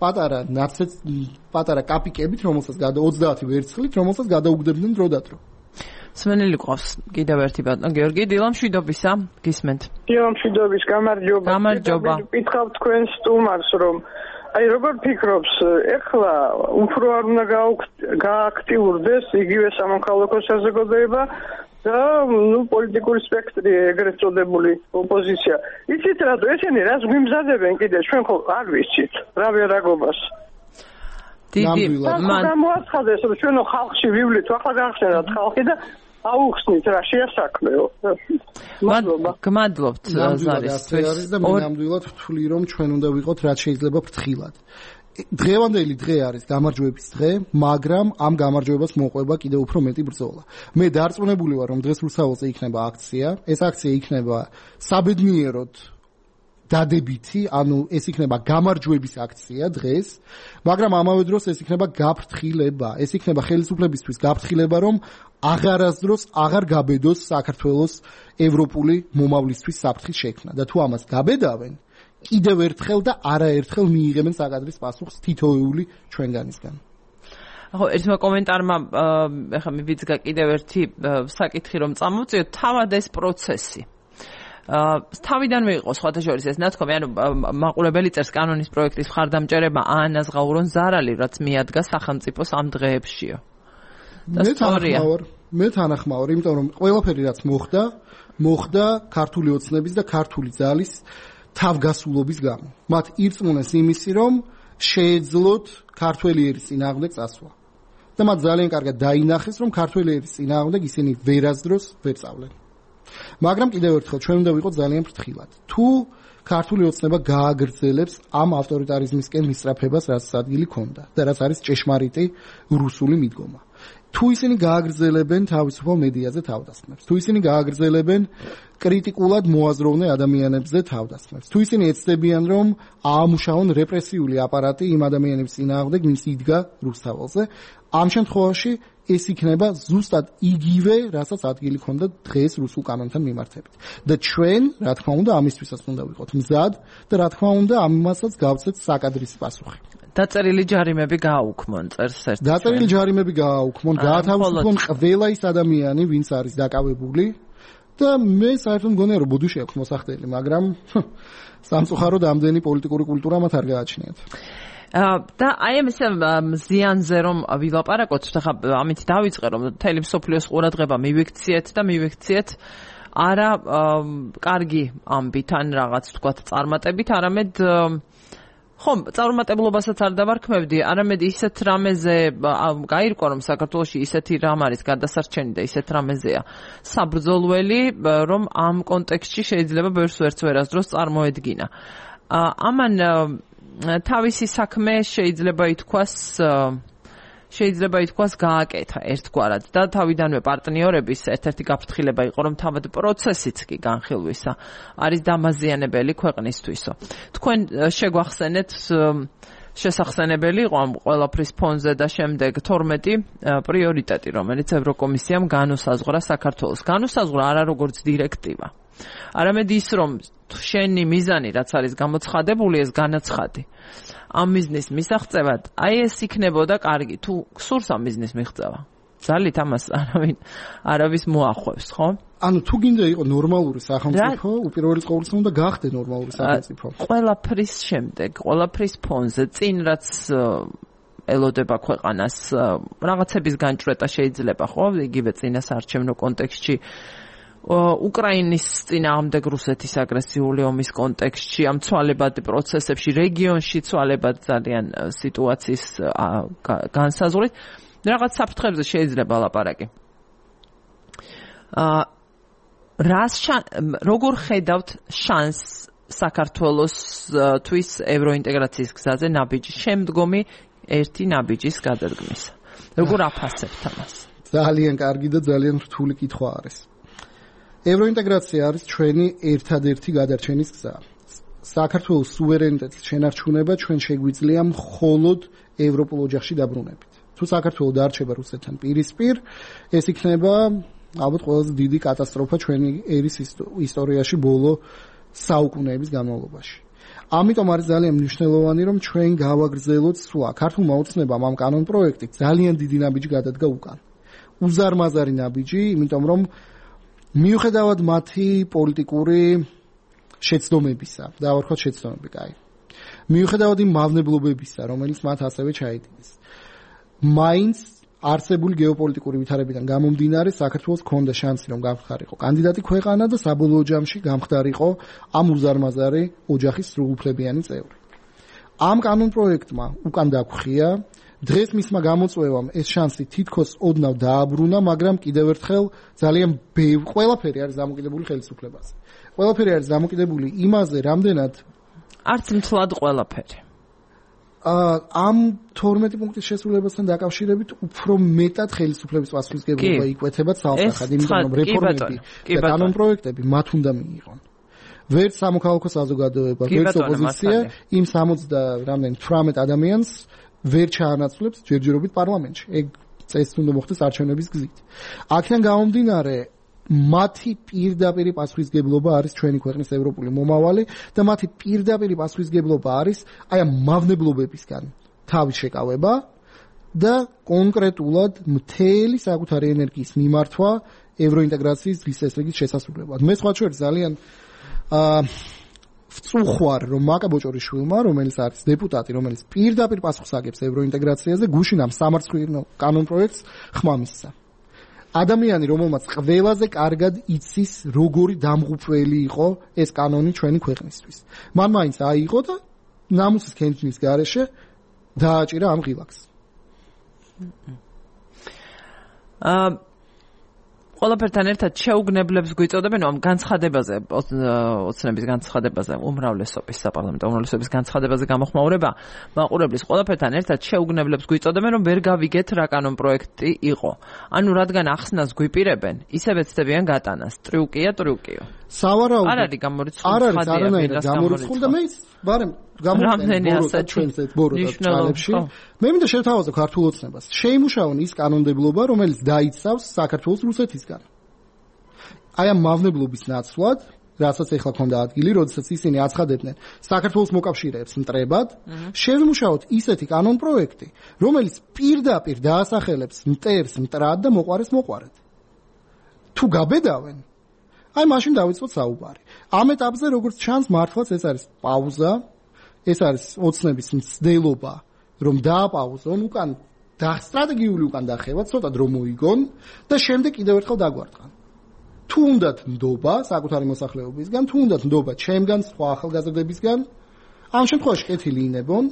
პატარა კაპიკებით, რომელსაც 30 ვერცხლით, რომელსაც გადაუგდებდნენ დრო და დრო. სმენელი ყავს კიდევ ერთი ბატონ გიორგი დილამშვიდობისა, გისმენთ. დილამშვიდობის, გამარჯობა. გამარჯობა. ვიტყავ თქვენ სტუმარს რომ აი როგორ ფიქრობს ეხლა უფრო არ უნდა გააქტიურდეს იგივე სამოქალაქო საზოგადოება და პოლიტიკური სპექტრი ეგრეთ წოდებული ოპოზიცია. იცით რატო ესენი რაც გვიმზადებენ კიდე ჩვენ ხო არ ვიცით რა ვერაგობას. დიდი გამოაცხადეს რომ ჩვენო ხალხში ვივლით ახლა გახსენათ ხალხი და აუხსნით რა შეასაქმეო. გმადლობთ ზარისთვის და მე ნამდვილად ვთვლი რომ ჩვენ უნდა ვიყოთ რაც შეიძლება ფრთხილად. დღევანდელი დღე არის გამარჯვების დღე, მაგრამ ამ გამარჯვებას მოყვება კიდევ უფრო მეტი ბრძოლა. მე დარწმუნებული ვარ, რომ დღეს რუსთაველზე იქნება აქცია. ეს აქცია იქნება საბედნიეროდ დადებითი, ანუ ეს იქნება გამარჯვების აქცია დღეს, მაგრამ ამავე დროს ეს იქნება გაფრთხილება. ეს იქნება ხელისუფლებისთვის გაფრთხილება, რომ აღარასდროს აღარ გაბედოს საქართველოს ევროპული მომავლისთვის საფრთხის შექმნა. და თუ ამას გაბედავენ, კიდევ ერთხელ და არაერთხელ მიიღებენ საკადრის პასუხს თითოეული ჩვენგანისგან. ხო, ერთმა კომენტარმა ახლა მივიძგა კიდევ ერთი საკითხი რომ წამოვწიოთ თავად ეს პროცესი. თავიდანვე იყო სხვათა შორის ეს ნათქვამი, ანუ მაყურებელი წერს კანონის პროექტის მხარდამჭერება აანას ღაურონ ზარალი, რაც მიადგა სახელმწიფოს ამ დღეებშიო. მე თანახმავარ, იმიტომ რომ ყველაფერი რაც მოხდა ქართული ოცნების და ქართული ძალის თავგასულობის გამო. მათ ირწმუნეს იმისი, რომ შეეძლოთ ქართველი ერის წინააღმდეგ წასვლა. და მათ ძალიან კარგად დაინახეს, რომ ქართველი ერის წინააღმდეგ ისინი ვერასდროს ვერ წავლენ. მაგრამ კიდევ ერთხელ ჩვენ უნდა ვიყოთ ძალიან ფრთხილად. თუ ქართული ოცნება გააგრძელებს ამ ავტორიტარიზმისკენ მისწრაფებას, რაც ადგილი ქონდა და რაც არის ჭეშმარიტი რუსული მიდგომა. თუ ისინი გააგრძელებენ თავისუფალ მედიაზე თავდასხმებს, თუ ისინი გააგრძელებენ კრიტიკულად მოაზროვნე ადამიანებზე თავდასხმებს, თუ ისინი ეცდებიან, რომ აამუშავონ რეპრესიული აპარატი იმ ადამიანების წინააღმდეგ, ვინც იდგა რუსთაველზე, ამ შემთხვევაში ეს იქნება ზუსტად იგივე, რასაც ადგილი ქონდა დღეს რუსულ კანონთან მიმართებით. და ჩვენ, რა თქმა უნდა, ამისთვისაც უნდა ვიყოთ მზად და რა თქმა უნდა, ამასაც გავცეთ საკადრის პასუხი. დაწერილი ჯარიმები გააუქმონ წერს ერთ. დაწერილი ჯარიმები გააუქმონ, გაათავისუფლონ ყველა ის ადამიანი, ვინც არის დაკავებული და მე საერთოდ მგონია რომ ბოდუში აქვს მოსახდელი, მაგრამ სამწუხაროდ ამდენი პოლიტიკური კულტურა მათ არ გააჩნიათ. და აი ამ ზიანზე რომ ვილაპარაკოთ, ხა ამით დავიწყე რომ მთელი მსოფლიოს ყურადღება მივიქციეთ და მივიქციეთ არა კარგი ამბით ან რაღაც თქვათ წარმატებით, არამედ ხომ წარუმატებლობასაც არ დავარქმევდი, არამედ ისეთ რამეზე გაირკვა რომ საქართველოში ისეთი რამ არის გადასარჩენი და ისეთ რამეზეა საბრძოლველი, რომ ამ კონტექსტში შეიძლება ბევრს ვერც ვერასდროს წარმოედგინა. ამან თავისი საქმე შეიძლება ითქვას გააკეთა ერთგვარად და თავიდანვე პარტნიორების ერთ-ერთი გაფრთხილება იყო რომ თავად პროცესიც კი განხილვისა არის დამაზიანებელი ქვეყნისთვისო. თქვენ შეგვახსენეთ შესახსენებელი იყო ამ ყველაფრის ფონზე და შემდეგ 12 პრიორიტეტი, რომელიც ევროკომისიამ განუსაზღვრა საქართველოს. განუსაზღვრა არა როგორც დირექტივა, არამედ ის რომ შენი მიზანი რაც არის გამოცხადებული, ეს განაცხადი. ამ მიზნის მისაღწევად, აი ეს იქნებოდა კარგი, თუ გსურს ამ მიზნის მიღწევა. ძალით ამას არავის მოახვევს, ხო? ანუ თუ გინდა იყო ნორმალური სახელმწიფო, უპირველეს ყოვლისა უნდა გახდე ნორმალური სახელმწიფო. ყველაფრის შემდეგ, ყველაფრის ფონზე, წინ რაც ელოდება ქვეყანას, რაღაცების განჭრეტა შეიძლება, ხო? იგივე წინასაარჩევნო კონტექსტში უკრაინის წინააღმდეგ რუსეთის აგრესიული ომის კონტექსტში, ამ ცვალებად პროცესებში, რეგიონში ცვალებად ძალიან სიტუაციის განსაზღვრით, რაღაც საფრთხებზე შეიძლება ლაპარაკი. როგორ ხედავთ შანსს საქართველოსთვის ევროინტეგრაციის გზაზე ნაბიჯი, შემდგომი ერთი ნაბიჯის გადადგმისა? როგორ აფასებთ ამას? ძალიან კარგი და ძალიან რთული კითხვა არის. ევროინტეგრაცია არის ჩვენი ერთადერთი გადარჩენის გზა. საქართველოს სუვერენიტეტის შენარჩუნება ჩვენ შეგვიძლია მხოლოდ ევროპულ ოჯახში დაბრუნებით. თუ საქართველო დარჩება რუსეთთან პირისპირ, ეს იქნება ალბათ ყველაზე დიდი კატასტროფა ჩვენი ერის ისტორიაში ბოლო საუკუნეების განმავლობაში. ამიტომ არის ძალიან მნიშვნელოვანი, რომ ჩვენ გავაგრძელოთ სვლა. ქართულმა ოცნებამ ამ კანონ პროექტით ძალიან დიდი ნაბიჯი გადადგა უკან. უზარმაზარი ნაბიჯი, იმიტომ რომ მიუხედავად მათი პოლიტიკური შეცდომებისა, დავარქვათ შეცდომები, კაი. მიუხედავად იმ მავნებლობებისა, რომელიც მათ ასევე ჩაიდინეს. მაინც არსებული გეოპოლიტიკური ვითარებიდან გამომდინარე საქართველოს ჰქონდა შანსი რომ გამხდარიყო კანდიდატი ქვეყანა და საბოლოო ჯამში გამხდარიყო ამ უზარმაზარი ოჯახის სრულუფლებიანი წევრი. ამ კანონპროექტმა უკან დაგხვია, დღეს მისმა გამოწვევამ ეს შანსი თითქოს ოდნავ დააბრუნა, მაგრამ კიდევ ერთხელ ძალიან ყველაფერი არის დამოკიდებული ხელისუფლებაზე. ყველაფერი არის დამოკიდებული იმაზე, რამდენად არც მთლად ყველაფერი. ამ 12 პუნქტის შესრულებასთან დაკავშირებით უფრო მეტად ხელისუფლების პასუხისმგებლობა იკვეთება ცალსახად, იმიტომ რომ რეფორმები და კანონპროექტები მათ უნდა მიიღონ. ვერც სამოქალაქო საზოგადოება, ვერც ოპოზიცია იმ 18 ადამიანს ვერ ჩაანაცვლებს ჯერჯერობით პარლამენტში. ეგ წესით უნდა მოხდეს არჩევნების გზით. აქედან გამომდინარე მათი პირდაპირი პასუხისმგებლობა არის ჩვენი ქვეყნის ევროპული მომავალი და მათი პირდაპირი პასუხისმგებლობა არის აი ამ მავნებლობებისგან თავის შეკავება და კონკრეტულად მთელი საკუთარი ენერგიის მიმართვა ევროინტეგრაციის დღის წესრიგის შესასრულებლად. მე სხვა შორის ძალიან ვწუხვარ რომ მაკა ბოჭორიშვილმა, რომელიც არის დეპუტატი, რომელიც პირდაპირ პასუხს აგებს ევროინტეგრაციაზე, გუშინ ამ სამარცხვინო კანონპროექტს ხმა მისცა. ადამიანი, რომელმაც ყველაზე კარგად იცის, როგორი დამღუპველი იყო ეს კანონი ჩვენი ქვეყნისთვის. მან მაინც აიღო და ნამუსის კენჭნის გარეშე დააჭირა ამ ღილაკს. ყველაფერთან ერთად შეუგნებლებს გვიწოდებენ ამ განცხადებაზე, ოცნების განცხადებაზე, უმრავლესობის საპარლამენტო უმრავლესობის განცხადებაზე გამოხმაურება მაყურებლის ყველაფერთან ერთად შეუგნებლებს გვიწოდებენ, რომ ვერ გავიგეთ რა კანონპროექტი იყო. ანუ რადგან ახსნას გვიპირებენ, ისევე ცდებიან გატანას. ტრიუკია. სავარაუდოდ არ არის გამორიცხული. არ არის არანაირად გამორიცხული და მეც ბარემ გამორიცხული ჩვენს ბოროტებში. მე მინდა შევთავაზო ქართულ ოცნებას. შეიმუშაონ ის კანონმდებლობა, რომელიც დაიცავს საქართველოს რუსეთისგან. აი ამ მავნებლობის ნაცვლად, რასაც ეხლა ქონდა ადგილი, როდესაც ისინი აცხადებდნენ საქართველოს მოკავშირეებს მტრებად, შევიმუშაოთ ისეთი კანონპროექტი, რომელიც პირდაპირ დაასახელებს მტერს მტრად და მოყვარეს მოყვარეთ. თუ გაბედავენ, აი მაშინ დავიწყოთ საუბარი. ამ ეტაპზე როგორც ჩანს, მართლაც ეს არის პაუზა, ეს არის ოცნების მცდელობა, რომ დააპაუზონ უკან და სტრატეგიული უკან დახევა, ცოტა დრო მოიგონ და შემდეგ კიდევ ერთხელ დაგვარტყან. თუ უნდათ ნდობა საკუთარი მოსახლეობისგან, თუ უნდათ ნდობა ჩემგან, სხვა ახალგაზრდებისგან, ამ შემთხვევაში კეთილი ინებონ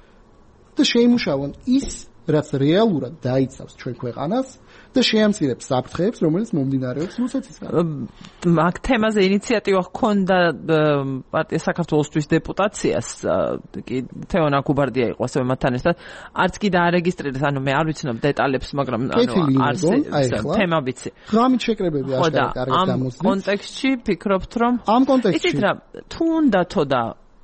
და შეიმუშავონ ის, რაც რეალურად დაიცავს ჩვენ ქვეყანას და შეამცირებს საფრთხეებს, რომელიც მომდინარეობს რუსეთისგან. მაგ თემაზე ინიციატივა ჰქონდა პარტია საქართველოსთვის დეპუტაციას, კი თეონა კუბარდია იყო ასევე მათთან ერთად, არც კი დაარეგისტრირეს, ანუ მე არ ვიცნობ დეტალებს, მაგრამ არის თემა ვიცი. ღამით შეკრებები აშკარად კარგად გამოსდით. ამ კონტექსტში ფიქრობთ, რომ ამ კონტექსტში იცით რა, თუ უნდათო და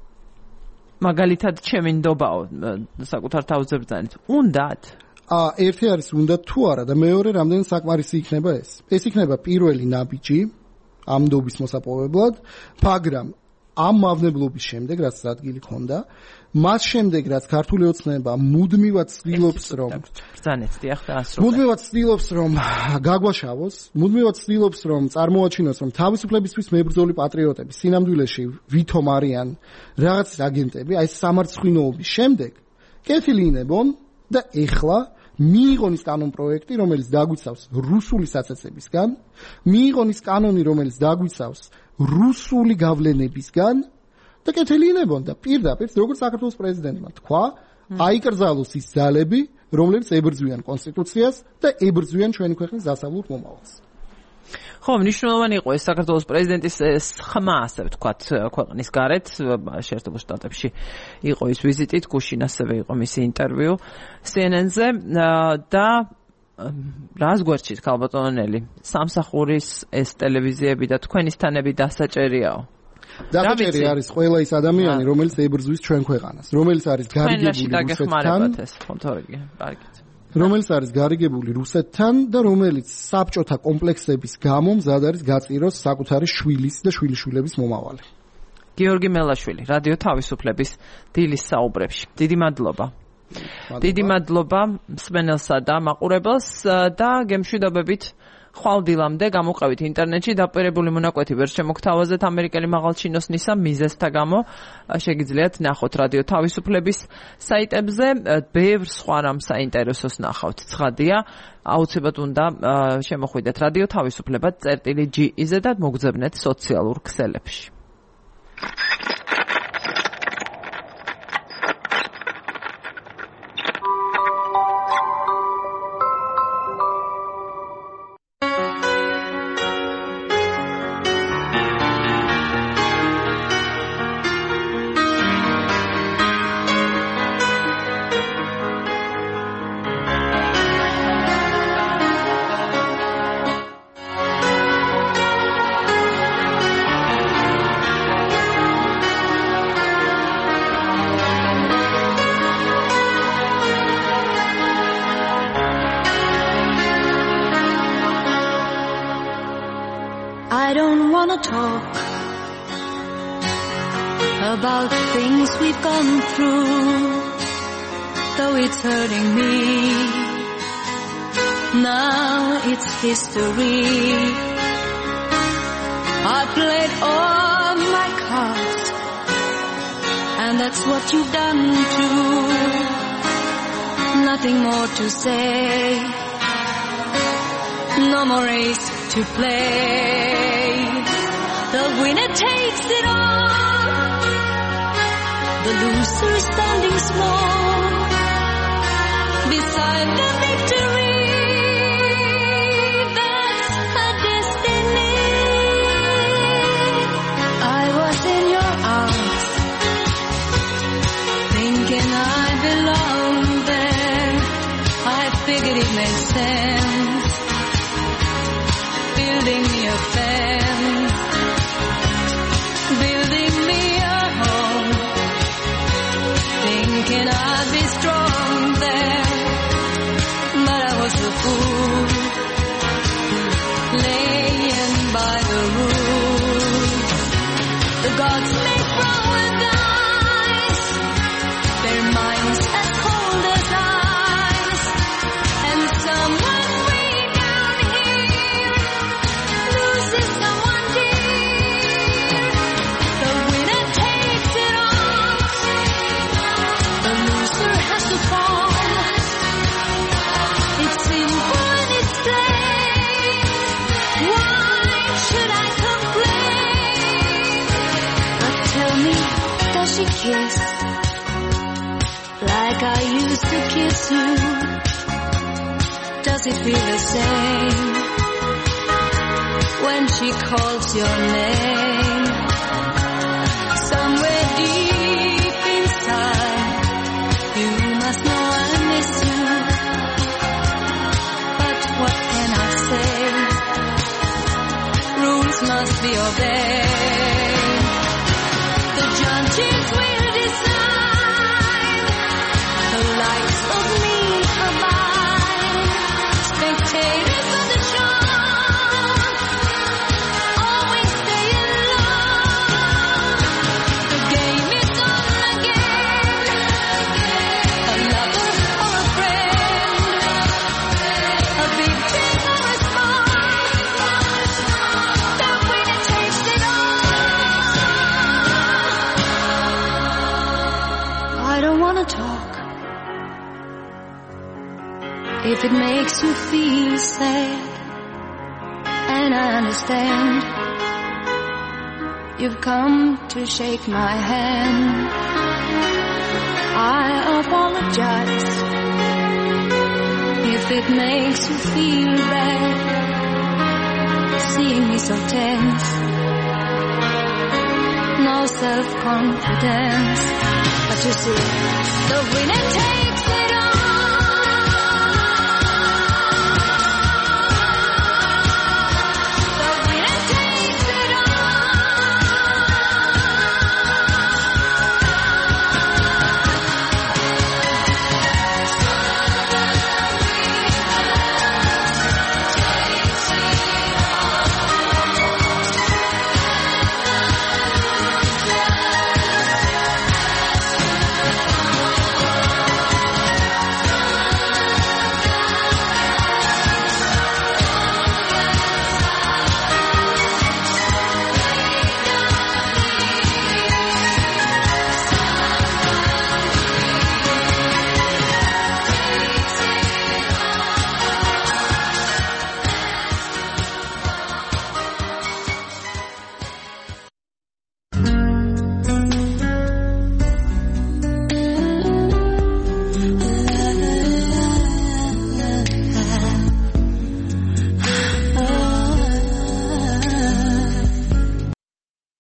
მაგალითად ჩემი ნდობაო საკუთარ თავზე ბრძანეთ. უნდათ? ერთი არის უნდა თუ არა და მეორე რამდენი საკმარისი იქნება ეს. ეს იქნება პირველი ნაბიჯი ამ ნდობის მოსაპოვებლად, მაგრამ ამ მავნებლობის შემდეგ, რაც ადგილი ქონდა, მას შემდეგ, რაც ქართული ოცნება მუდმივად ცდილობს, რომ ბრძანეთ, დიახ და ასრულე. მუდმივად ცდილობს, რომ გაგვაშავოს, მუდმივად ცდილობს, რომ წარმოაჩინოს, რომ თავისუფლებისთვის მებრძოლი პატრიოტები სინამდვილეში ვითომ არიან რაღაც აგენტები, აი სამარცხვინოობის შემდეგ, კეთილი ინებონ და ეხლა მიიღონ ის კანონპროექტი, რომელიც დაგვიცავს რუსული საცეცებისგან, მიიღონ ის კანონი, რომელიც დაგვიცავს რუსული გავლენებისგან და კეთილი ინებონ და პირდაპირ, როგორც საქართველოს პრეზიდენტმა თქვა, აიკრძალოს ის ძალები, რომლებიც ებრძვიან კონსტიტუციას და ებრძვიან ჩვენი ქვეყნის დასავლურ მომავალს. ხო, მნიშვნელოვანი იყო ეს საქართველოს პრეზიდენტის ხმა, ასე ვთქვათ, ქვეყნის გარეთ, შეერთებულ შტატებში იყო ის ვიზიტით, გუშინ ასევე იყო მისი ინტერვიუ CNN-ზე და რას გვერდჩით ქალბატონელი, სამსახურის ეს ტელევიზიები და თქვენი სტანები დასაჭერიაო. დასაჭერი არის ყველა ის ადამიანი, რომელიც ებრძვის ჩვენ ქვეყანას, რომელიც არის გარიგებული რუსეთთან და რომელიც საბჭოთა კომპლექსების გამო მზად არის გაწიროს საკუთარი შვილის და შვილიშვილების მომავალი. გიორგი მელაშვილი, რადიო თავისუფლების დილის საუბრებში. დიდი მადლობა. დიდი მადლობა მსმენელსა და მაყურებელს და გემშვიდობებით ხვალ დილამდე გამოყევით ინტერნეტში დაპირებული მონაკვეთი ვერ შემოგთავაზეთ ამერიკელი მაღალჩინოსნისა მიზეზთა გამო. შეგიძლიათ ნახოთ რადიო თავისუფლების საიტებზე, ბევრ სხვა რამ საინტერესოს ნახავთ. ცხადია, აუცილებლად უნდა შემოხვიდეთ რადიო თავისუფლება.gi-ზე და მოგძებნეთ სოციალურ ქსელებში. I don't want to talk about things we've gone through, though it's hurting me. Now it's history. I played all my cards, and that's what you've done too. Nothing more to say, no more race to play. The winner takes it all, the loser standing small beside the victory. That's her destiny. I was in your arms, thinking I belonged there. I figured it made sense, building me a fence, building me a home, thinking I'd be strong there, but I was a fool, laying by the rules. The gods make paradise, their minds as cold as ice, and someone way down here loses someone dear. The winner takes it all, the loser has to fall. It's simple and it's plain. Why should I complain? But tell me, does she kiss like I used to kiss you? Does it feel the same when she calls your name? Somewhere deep inside, you must know I miss you. But what can I say? Rules must be obeyed. The judges will decide, the lights of me abide. Spectators of the show always stay alone. The game is on again, a lover or a friend, a big thing or a small, the winner takes it all. I don't want to talk if it makes you feel sad, and I understand. You've come to shake my hand. I apologize if it makes you feel bad, seeing me so tense, no self-confidence. But you see, the winner takes